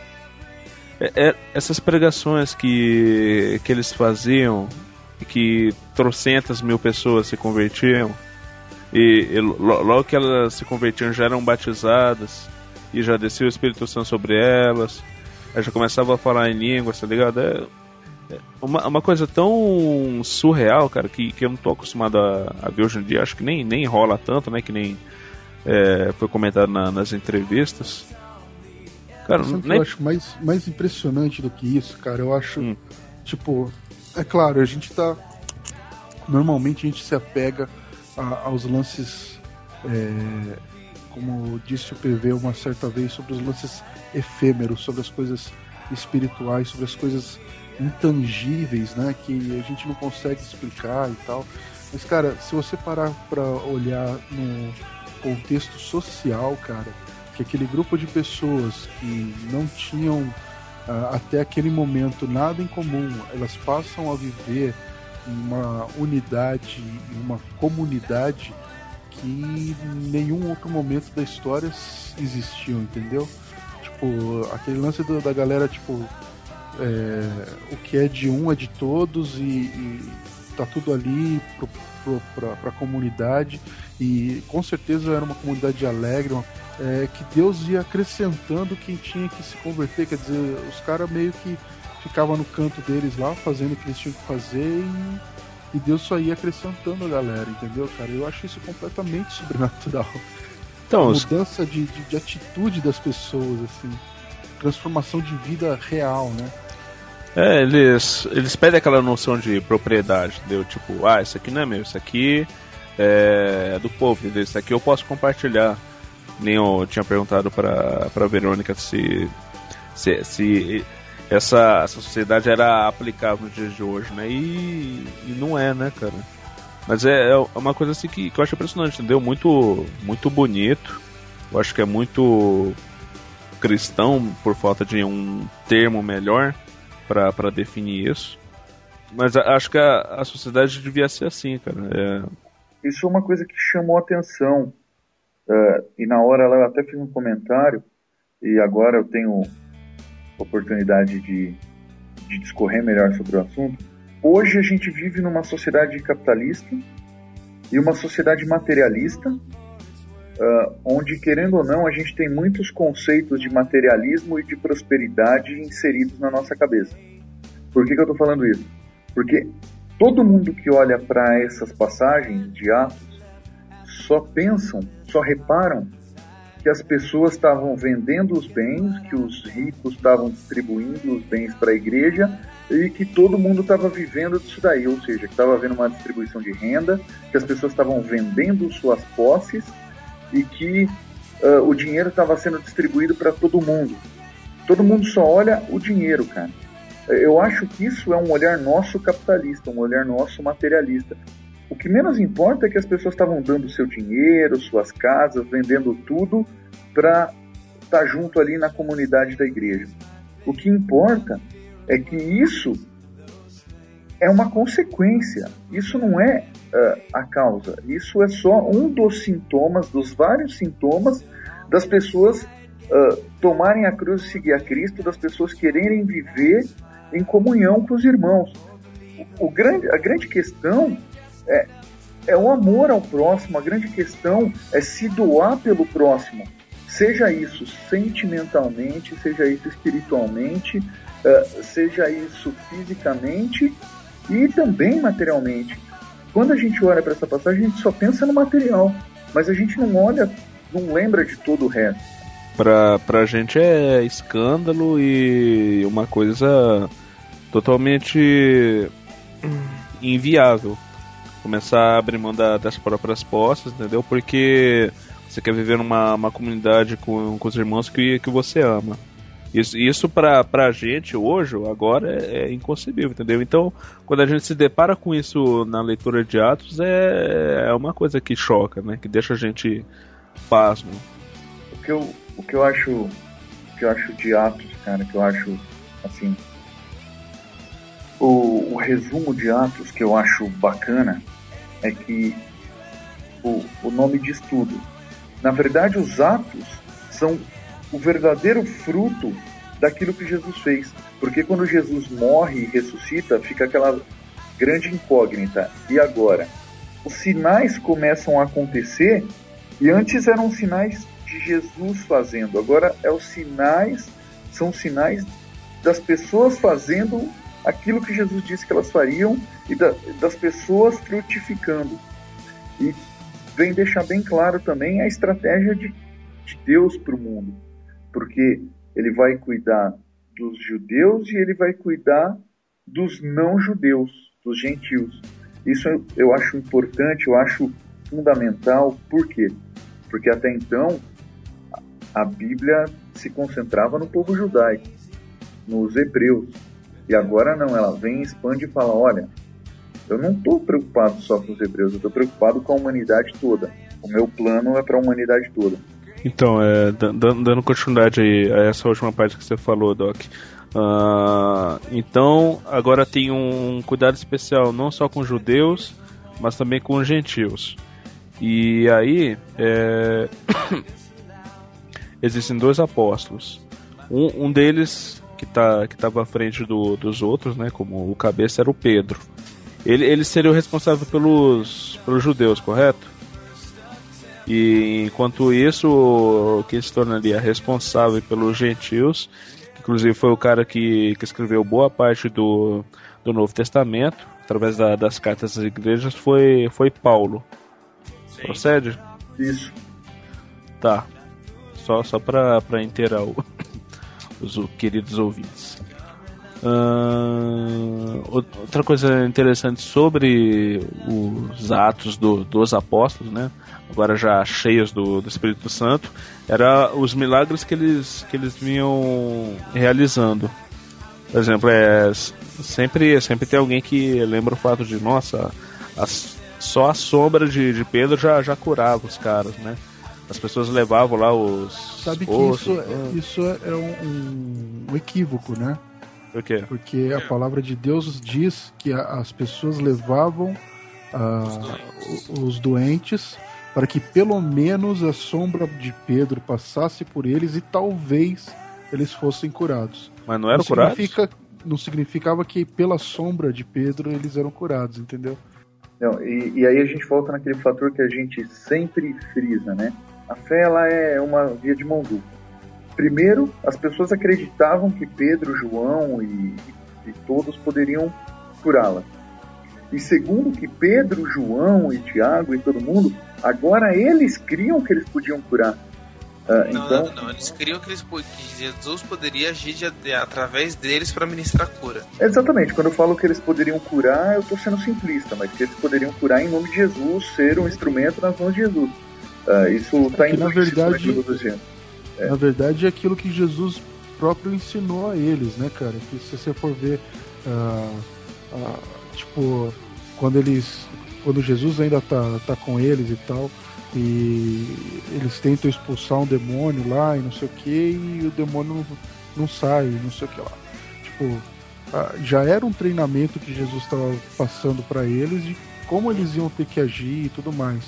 é, é, essas pregações que, que eles faziam, que trocentas mil pessoas se convertiam, e, e logo que elas se convertiam já eram batizadas, e já descia o Espírito Santo sobre elas, aí já começava a falar em línguas, tá ligado? É, é uma, uma coisa tão surreal, cara, que, que eu não tô acostumado a, a ver hoje em dia, acho que nem, nem rola tanto, né, que nem é, foi comentado na, nas entrevistas. Cara, Sabe nem... eu acho mais, mais impressionante do que isso, cara, eu acho, hum. tipo, é claro, a gente tá, normalmente a gente se apega a, aos lances, é, como disse o P V uma certa vez, sobre os lances efêmeros, sobre as coisas espirituais, sobre as coisas intangíveis, né, que a gente não consegue explicar e tal. Mas, cara, se você parar pra olhar no contexto social, cara, que aquele grupo de pessoas que não tinham uh, até aquele momento nada em comum, elas passam a viver em uma unidade, em uma comunidade que em nenhum outro momento da história existiu, entendeu? Tipo, aquele lance do, da galera, tipo, é, o que é de um é de todos e, e tá tudo ali pro, pro, pra, pra comunidade, e com certeza era uma comunidade alegre, uma, é, que Deus ia acrescentando quem tinha que se converter, quer dizer, os caras meio que ficavam no canto deles lá, fazendo o que eles tinham que fazer, e, e Deus só ia acrescentando a galera, entendeu, cara? Eu acho isso completamente sobrenatural. Então, a mudança os... de, de, de atitude das pessoas, assim, transformação de vida real, né? É, eles, eles pedem aquela noção de propriedade, entendeu? Tipo, ah, isso aqui não é meu, isso aqui é do povo, entendeu? Isso aqui eu posso compartilhar. Nem eu tinha perguntado pra, pra Verônica se, se, se essa, essa sociedade era aplicável nos dias de hoje, né? E, e não é, né, cara? Mas é, é uma coisa assim que, que eu acho impressionante, entendeu? Muito, muito bonito. Eu acho que é muito cristão, por falta de um termo melhor para definir isso. Mas acho que a, a sociedade devia ser assim, cara. É... Isso é uma coisa que chamou a atenção. Uh, e na hora ela até fez um comentário, e agora eu tenho oportunidade de, de discorrer melhor sobre o assunto. Hoje a gente vive numa sociedade capitalista e uma sociedade materialista, uh, onde, querendo ou não, a gente tem muitos conceitos de materialismo e de prosperidade inseridos na nossa cabeça. Por que que eu estou falando isso? Porque todo mundo que olha para essas passagens de Atos só pensam, só reparam que as pessoas estavam vendendo os bens, que os ricos estavam distribuindo os bens para a igreja e que todo mundo estava vivendo disso daí, ou seja, que estava havendo uma distribuição de renda, que as pessoas estavam vendendo suas posses e que uh, o dinheiro estava sendo distribuído para todo mundo. Todo mundo só olha o dinheiro, cara. Eu acho que isso é um olhar nosso capitalista, um olhar nosso materialista. O que menos importa é que as pessoas estavam dando seu dinheiro, suas casas, vendendo tudo para estar junto ali na comunidade da igreja. O que importa é que isso é uma consequência, isso não é uh, a causa, isso é só um dos sintomas, dos vários sintomas das pessoas uh, tomarem a cruz e seguir a Cristo, das pessoas quererem viver em comunhão com os irmãos. O, o grande, a grande questão É, é o amor ao próximo, a grande questão é se doar pelo próximo, seja isso sentimentalmente, seja isso espiritualmente, uh, seja isso fisicamente e também materialmente. Quando a gente olha para essa passagem, a gente só pensa no material, mas a gente não olha, não lembra de todo o resto. Pra, pra gente é escândalo e uma coisa totalmente inviável. Começar a abrir mão da, das próprias posses, entendeu? Porque você quer viver numa uma comunidade com, com os irmãos que, que você ama. Isso, isso pra, pra gente hoje, agora, é, é inconcebível, entendeu? Então, quando a gente se depara com isso na leitura de Atos, é, é uma coisa que choca, né? Que deixa a gente pasmo. O que eu, o que eu acho, o que eu acho de Atos, cara, que eu acho, assim, o, o resumo de Atos que eu acho bacana é que o, o nome diz tudo. Na verdade, os atos são o verdadeiro fruto daquilo que Jesus fez. Porque quando Jesus morre e ressuscita, fica aquela grande incógnita. E agora? Os sinais começam a acontecer, e antes eram sinais de Jesus fazendo. Agora é os sinais, são sinais das pessoas fazendo aquilo que Jesus disse que elas fariam e da, das pessoas frutificando. E vem deixar bem claro também a estratégia de, de Deus para o mundo. Porque ele vai cuidar dos judeus e ele vai cuidar dos não-judeus, dos gentios. Isso eu, eu acho importante, eu acho fundamental. Por quê? Porque até então a Bíblia se concentrava no povo judaico, nos hebreus. E agora não, ela vem, expande e fala, olha, eu não estou preocupado só com os hebreus, eu estou preocupado com a humanidade toda. O meu plano é para a humanidade toda. Então, é, dando, dando continuidade aí a essa última parte que você falou, Doc. Uh, então, agora tem um cuidado especial não só com os judeus, mas também com os gentios. E aí, é... existem dois apóstolos. Um, um deles, que tá, que estava à frente do, dos outros, né, como o cabeça, era o Pedro. Ele, ele seria o responsável pelos, pelos judeus, correto? E enquanto isso, quem se tornaria responsável pelos gentios, que inclusive foi o cara que, que escreveu boa parte do, do Novo Testamento, através da, das cartas das igrejas, foi, foi Paulo. Sim. Procede? Isso. Tá. Só, só para inteirar o, os queridos ouvintes. Uh, outra coisa interessante sobre os atos do, dos apóstolos, né, agora já cheios do, do Espírito Santo, era os milagres que eles, que eles vinham realizando. Por exemplo, é, sempre, sempre tem alguém que lembra o fato de, nossa, as, só a sombra de, de Pedro já, já curava os caras, né? As pessoas levavam lá os... Sabe que ossos, isso, é, isso é um, um equívoco, né? Por quê? Porque a palavra de Deus diz que a, as pessoas levavam ah, os doentes para que pelo menos a sombra de Pedro passasse por eles e talvez eles fossem curados. Mas não eram não curados? Significa, não significava que pela sombra de Pedro eles eram curados, entendeu? Não, e, e aí a gente volta naquele fator que a gente sempre frisa, né? A fé, ela é uma via de mão dupla. Primeiro, as pessoas acreditavam que Pedro, João e, e todos poderiam curá-la. E segundo, que Pedro, João e Tiago e todo mundo, agora eles criam que eles podiam curar. Uh, não, então... não, não, eles criam que, eles, que Jesus poderia agir de, de, através deles para ministrar cura. Exatamente, quando eu falo que eles poderiam curar, eu estou sendo simplista, mas que eles poderiam curar em nome de Jesus, ser um instrumento nas mãos de Jesus. Uh, isso está é na verdade, é. na verdade é aquilo que Jesus próprio ensinou a eles, né, cara? Que se você for ver, uh, uh, tipo, quando eles, quando Jesus ainda tá, tá com eles e tal, e eles tentam expulsar um demônio lá e não sei o que, e o demônio não, não sai, não sei o que lá. Tipo, uh, já era um treinamento que Jesus estava passando para eles de como eles iam ter que agir e tudo mais.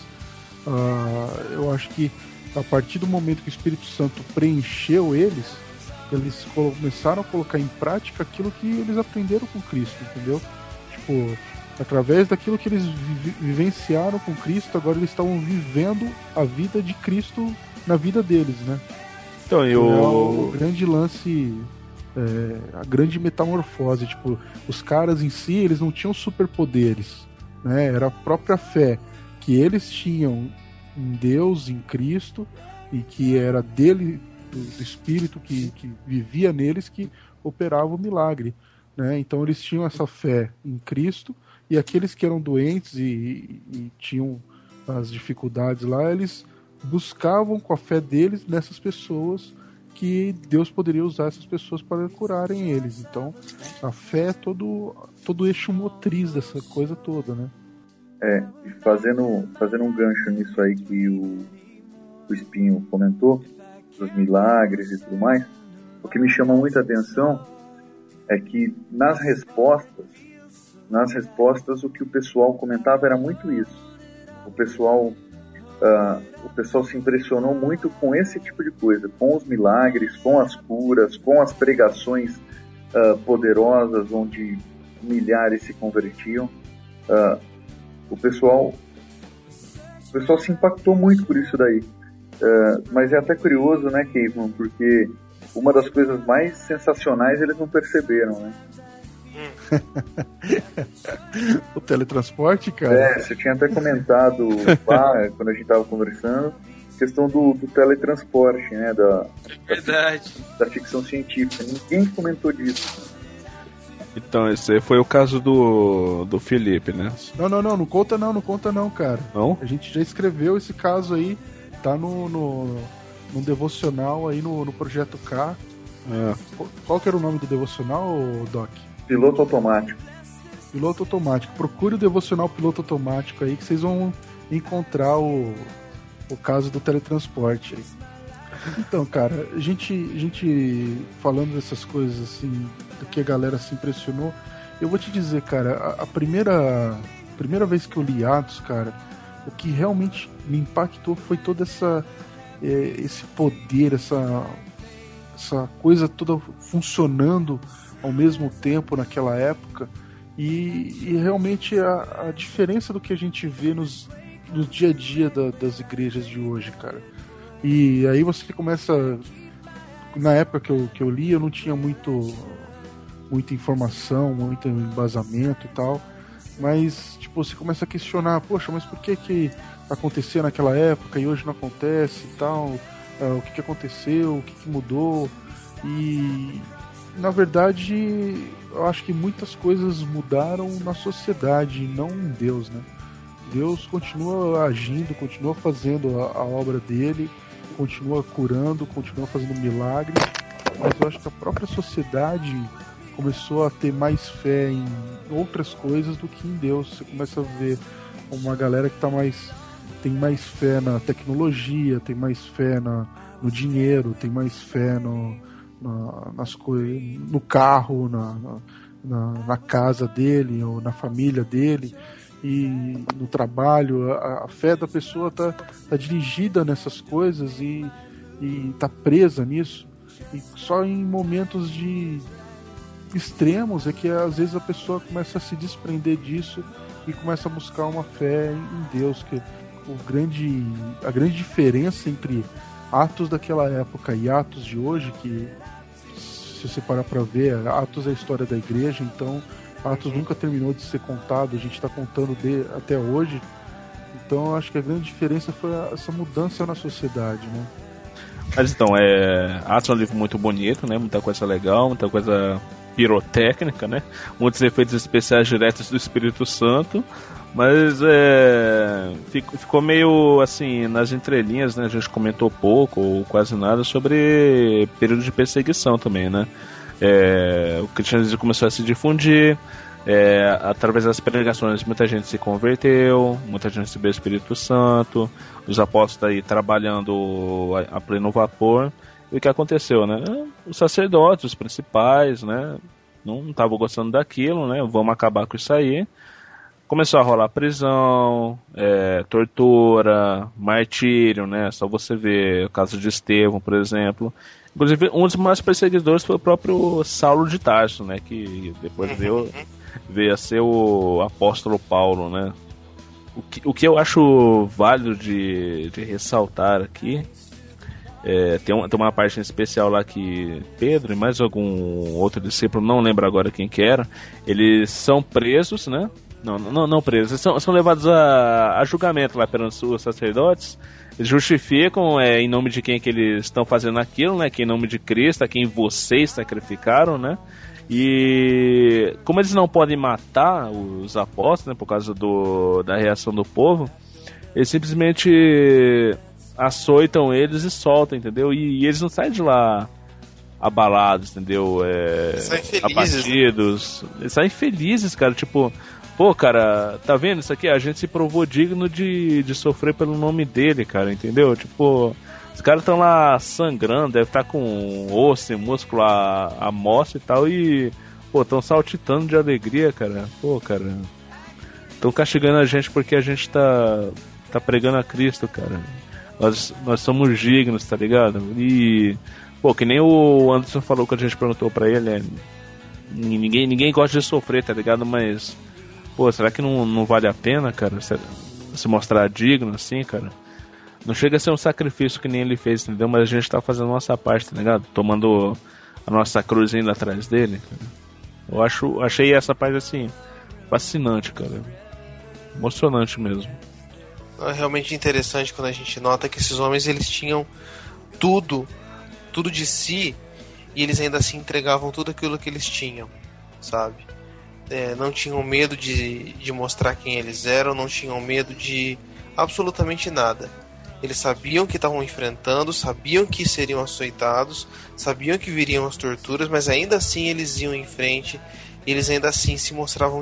Uh, eu acho que a partir do momento que o Espírito Santo preencheu eles, eles começaram a colocar em prática aquilo que eles aprenderam com Cristo, entendeu? Tipo, através daquilo que eles vi- vivenciaram com Cristo, agora eles estavam vivendo a vida de Cristo na vida deles, né? Então, eu... É o grande lance, é, a grande metamorfose, tipo, os caras em si, eles não tinham superpoderes, né? Era a própria fé que eles tinham em Deus, em Cristo, e que era dele, do, do Espírito que, que vivia neles, que operava o milagre, né? Então eles tinham essa fé em Cristo, e aqueles que eram doentes e, e, e tinham as dificuldades lá, eles buscavam com a fé deles nessas pessoas, que Deus poderia usar essas pessoas para curarem eles. Então a fé é todo, todo eixo motriz dessa coisa toda, né? É, e fazendo, fazendo um gancho nisso aí que o, o Espinho comentou, dos milagres e tudo mais, o que me chama muita atenção é que nas respostas, nas respostas o que o pessoal comentava era muito isso. O pessoal, uh, o pessoal se impressionou muito com esse tipo de coisa, com os milagres, com as curas, com as pregações uh, poderosas onde milhares se convertiam. Uh, o pessoal, o pessoal se impactou muito por isso daí. Uh, mas é até curioso, né, Caveman, porque uma das coisas mais sensacionais eles não perceberam, né? O teletransporte, cara? É, você tinha até comentado lá, quando a gente tava conversando, questão do, do teletransporte, né, da, Verdade. Da, da ficção científica. Ninguém comentou disso. Então, esse foi o caso do, do Felipe, né? Não, não, não, não conta não, não conta não, cara. Não? A gente já escreveu esse caso aí, tá no, no, no devocional aí no, no Projeto K. É. Qual que era o nome do devocional, Doc? Piloto Automático. Piloto Automático. Procure o devocional Piloto Automático aí que vocês vão encontrar o, o caso do teletransporte aí. Então, cara, a gente, a gente falando dessas coisas assim, do que a galera se impressionou, eu vou te dizer, cara, a, a primeira, a primeira vez que eu li Atos, cara, o que realmente me impactou foi toda essa é, esse poder, essa, essa coisa toda funcionando ao mesmo tempo naquela época e, e realmente a, a diferença do que a gente vê nos, no dia a dia da, das igrejas de hoje, cara. E aí você começa, na época que eu, que eu li, eu não tinha muito muita informação, muito embasamento e tal, mas tipo, você começa a questionar, poxa, mas por que que acontecia naquela época e hoje não acontece e tal, uh, o que que aconteceu, o que que mudou, e na verdade eu acho que muitas coisas mudaram na sociedade, não em Deus, né? Deus continua agindo, continua fazendo a, a obra dele, continua curando, continua fazendo milagres, mas eu acho que a própria sociedade começou a ter mais fé em outras coisas do que em Deus. Você começa a ver uma galera que tá mais, tem mais fé na tecnologia, tem mais fé na, no dinheiro, tem mais fé no, na, nas coisas, no carro, na, na, na casa dele ou na família dele. E no trabalho, a, a fé da pessoa está tá dirigida nessas coisas e está presa nisso. E só em momentos de extremos é que às vezes a pessoa começa a se desprender disso e começa a buscar uma fé em Deus. Que o grande, a grande diferença entre Atos daquela época e Atos de hoje, que se você parar para ver, Atos é a história da igreja, então Atos nunca terminou de ser contado, a gente está contando de, até hoje. Então eu acho que a grande diferença foi a, essa mudança na sociedade, né? Mas então, é, Atos é um livro muito bonito, né? Muita coisa legal, muita coisa pirotécnica, né? Muitos efeitos especiais diretos do Espírito Santo, mas é, ficou, ficou meio assim, nas entrelinhas, né? A gente comentou pouco ou quase nada sobre período de perseguição também, né? É, o cristianismo começou a se difundir, é, através das pregações muita gente se converteu, muita gente recebeu o Espírito Santo, os apóstolos aí trabalhando a, a pleno vapor. E o que aconteceu, né? Os sacerdotes, os principais, né? Não estavam gostando daquilo, né? Vamos acabar com isso aí. Começou a rolar prisão, é, tortura, martírio, né? Só você ver o caso de Estevão, por exemplo. Inclusive, um dos mais perseguidores foi o próprio Saulo de Tarso, né? Que depois veio, veio a ser o apóstolo Paulo, né? O que, o que eu acho válido de, de ressaltar aqui, é, tem, um, tem uma parte em especial lá que Pedro e mais algum outro discípulo, não lembro agora quem que era, eles são presos, né? Não, não, não presos, eles são, são levados a, a julgamento lá perante os sacerdotes. Eles justificam é, em nome de quem que eles estão fazendo aquilo, né? Que em nome de Cristo, a quem vocês sacrificaram, né? E como eles não podem matar os apóstolos, né? Por causa do, da reação do povo, eles simplesmente açoitam eles e soltam, entendeu? E, e eles não saem de lá abalados, entendeu? É, saem felizes. Abatidos. Eles saem felizes, cara. Tipo, Pô, cara, tá vendo isso aqui? A gente se provou digno de, de sofrer pelo nome dele, cara, entendeu? Tipo, os caras estão lá sangrando, deve estar com osso e músculo a, a mostra e tal, e, pô, estão saltitando de alegria, cara. Pô, cara, estão castigando a gente porque a gente tá, tá pregando a Cristo, cara. Nós, nós somos dignos, tá ligado? E, pô, que nem o Anderson falou que a gente perguntou pra ele, é, ninguém, ninguém gosta de sofrer, tá ligado? Mas, pô, será que não, não vale a pena, cara, se, se mostrar digno assim, cara? Não chega a ser um sacrifício que nem ele fez, entendeu? Mas a gente tá fazendo a nossa parte, tá ligado? Tomando a nossa cruz indo atrás dele, cara. Eu acho, achei essa parte, assim, fascinante, cara. Emocionante mesmo. É realmente interessante quando a gente nota que esses homens, eles tinham tudo, tudo de si, e eles ainda assim entregavam tudo aquilo que eles tinham, sabe? É, não tinham medo de, de mostrar quem eles eram, não tinham medo de absolutamente nada. Eles sabiam que estavam enfrentando, sabiam que seriam açoitados, sabiam que viriam as torturas, mas ainda assim eles iam em frente, e eles ainda assim se mostravam,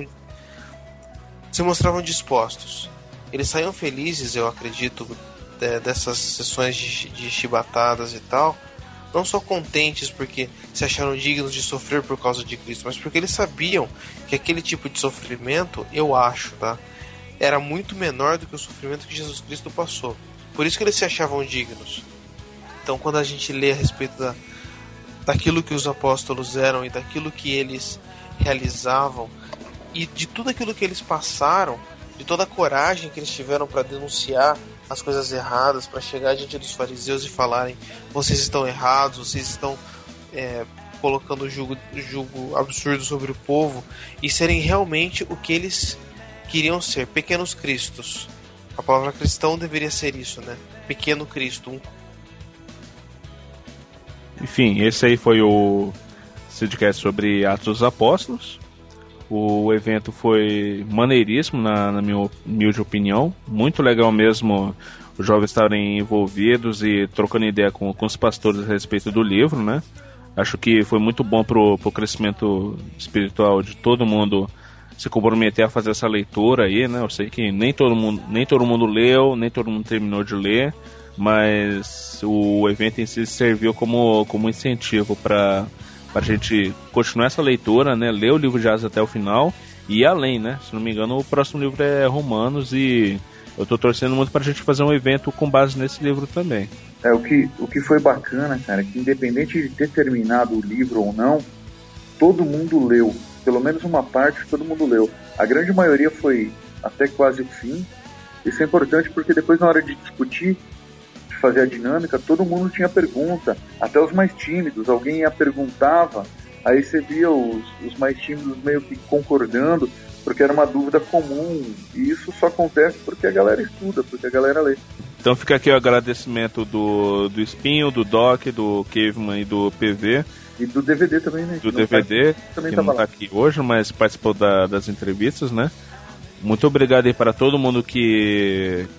se mostravam dispostos. Eles saíam felizes, eu acredito, é, dessas sessões de, de chibatadas e tal, não só contentes porque se acharam dignos de sofrer por causa de Cristo, mas porque eles sabiam que aquele tipo de sofrimento, eu acho, tá, era muito menor do que o sofrimento que Jesus Cristo passou. Por isso que eles se achavam dignos. Então, quando a gente lê a respeito da, daquilo que os apóstolos eram e daquilo que eles realizavam e de tudo aquilo que eles passaram, de toda a coragem que eles tiveram para denunciar as coisas erradas, para chegar diante dos fariseus e falarem: vocês estão errados, vocês estão é, colocando julgo, julgo absurdo sobre o povo, e serem realmente o que eles queriam ser, pequenos cristos. A palavra cristão deveria ser isso, né? Pequeno Cristo. Um... Enfim, esse aí foi o Sidcast sobre Atos dos Apóstolos. O evento foi maneiríssimo, na, na minha humilde opinião. Muito legal mesmo os jovens estarem envolvidos e trocando ideia com, com os pastores a respeito do livro, né? Acho que foi muito bom pro, pro crescimento espiritual de todo mundo se comprometer a fazer essa leitura aí, né? Eu sei que nem todo mundo, nem todo mundo leu, nem todo mundo terminou de ler, mas o evento em si serviu como, como incentivo para a gente continuar essa leitura, né? Ler o livro de Atos até o final e ir além, né? Se não me engano, o próximo livro é Romanos e eu tô torcendo muito pra gente fazer um evento com base nesse livro também. É, o que, o que foi bacana, cara, é que independente de ter terminado o livro ou não, todo mundo leu. Pelo menos uma parte todo mundo leu. A grande maioria foi até quase o fim. Isso é importante porque depois, na hora de discutir, de fazer a dinâmica, todo mundo tinha pergunta. Até os mais tímidos. Alguém ia perguntava, aí você via os, os mais tímidos meio que concordando, porque era uma dúvida comum. E isso só acontece porque a galera estuda, porque a galera lê. Então fica aqui o agradecimento do, do Espinho, do Doc, do Caveman e do P V. E do D V D também, né? Do D V D, também que não tá está aqui hoje, mas participou da, das entrevistas, né? Muito obrigado aí para todo mundo que,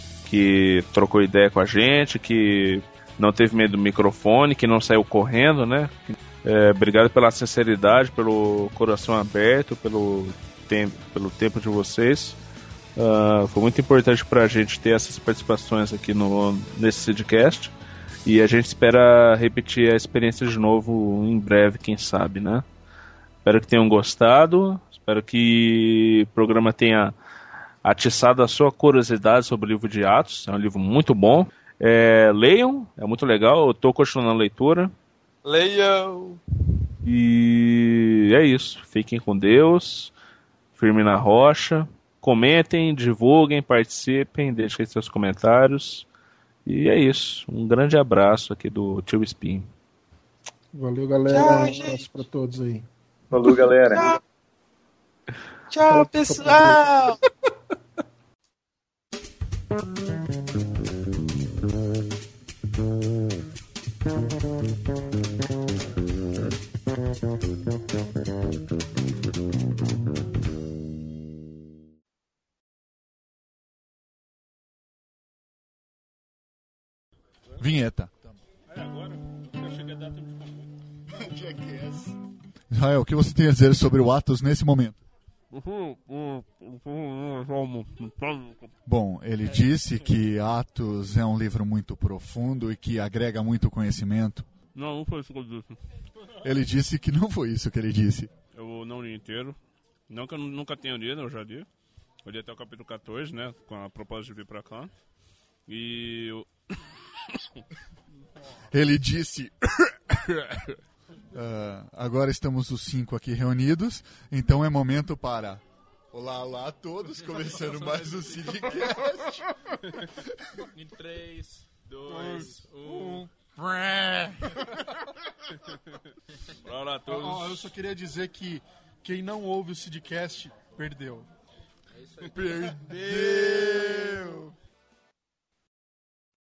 que trocou ideia com a gente, que não teve medo do microfone, que não saiu correndo, né? É, obrigado pela sinceridade, pelo coração aberto, pelo tempo, pelo tempo de vocês. Uh, foi muito importante para a gente ter essas participações aqui no, nesse Sidcast. E a gente espera repetir a experiência de novo em breve, quem sabe, né? Espero que tenham gostado. Espero que o programa tenha atiçado a sua curiosidade sobre o livro de Atos. É um livro muito bom. É, leiam, é muito legal. Eu estou continuando a leitura. Leiam! E é isso. Fiquem com Deus. Firme na rocha. Comentem, divulguem, participem. Deixem seus comentários. E é isso. Um grande abraço aqui do Tio Spin. Valeu, galera. Tchau, um abraço pra todos aí. Falou, galera. Tchau, Tchau pessoal. Vinheta. É agora? Eu cheguei a dar tempo de Israel, o que você tem a dizer sobre o Atos nesse momento? Bom, ele disse que Atos é um livro muito profundo e que agrega muito conhecimento. Não, não foi isso que eu disse. Ele disse que não foi isso que ele disse. Eu não li inteiro. Não que eu nunca tenha lido, eu já li. Eu li até o capítulo quatorze, né? Com a proposta de vir pra cá. E... Eu... Ele disse... uh, agora estamos os cinco aqui reunidos, então é momento para... Olá, olá a todos, começando mais um Cidcast. Em três, dois, um... Olá a todos. Oh, eu só queria dizer que quem não ouve o Cidcast perdeu. É isso aí. Perdeu!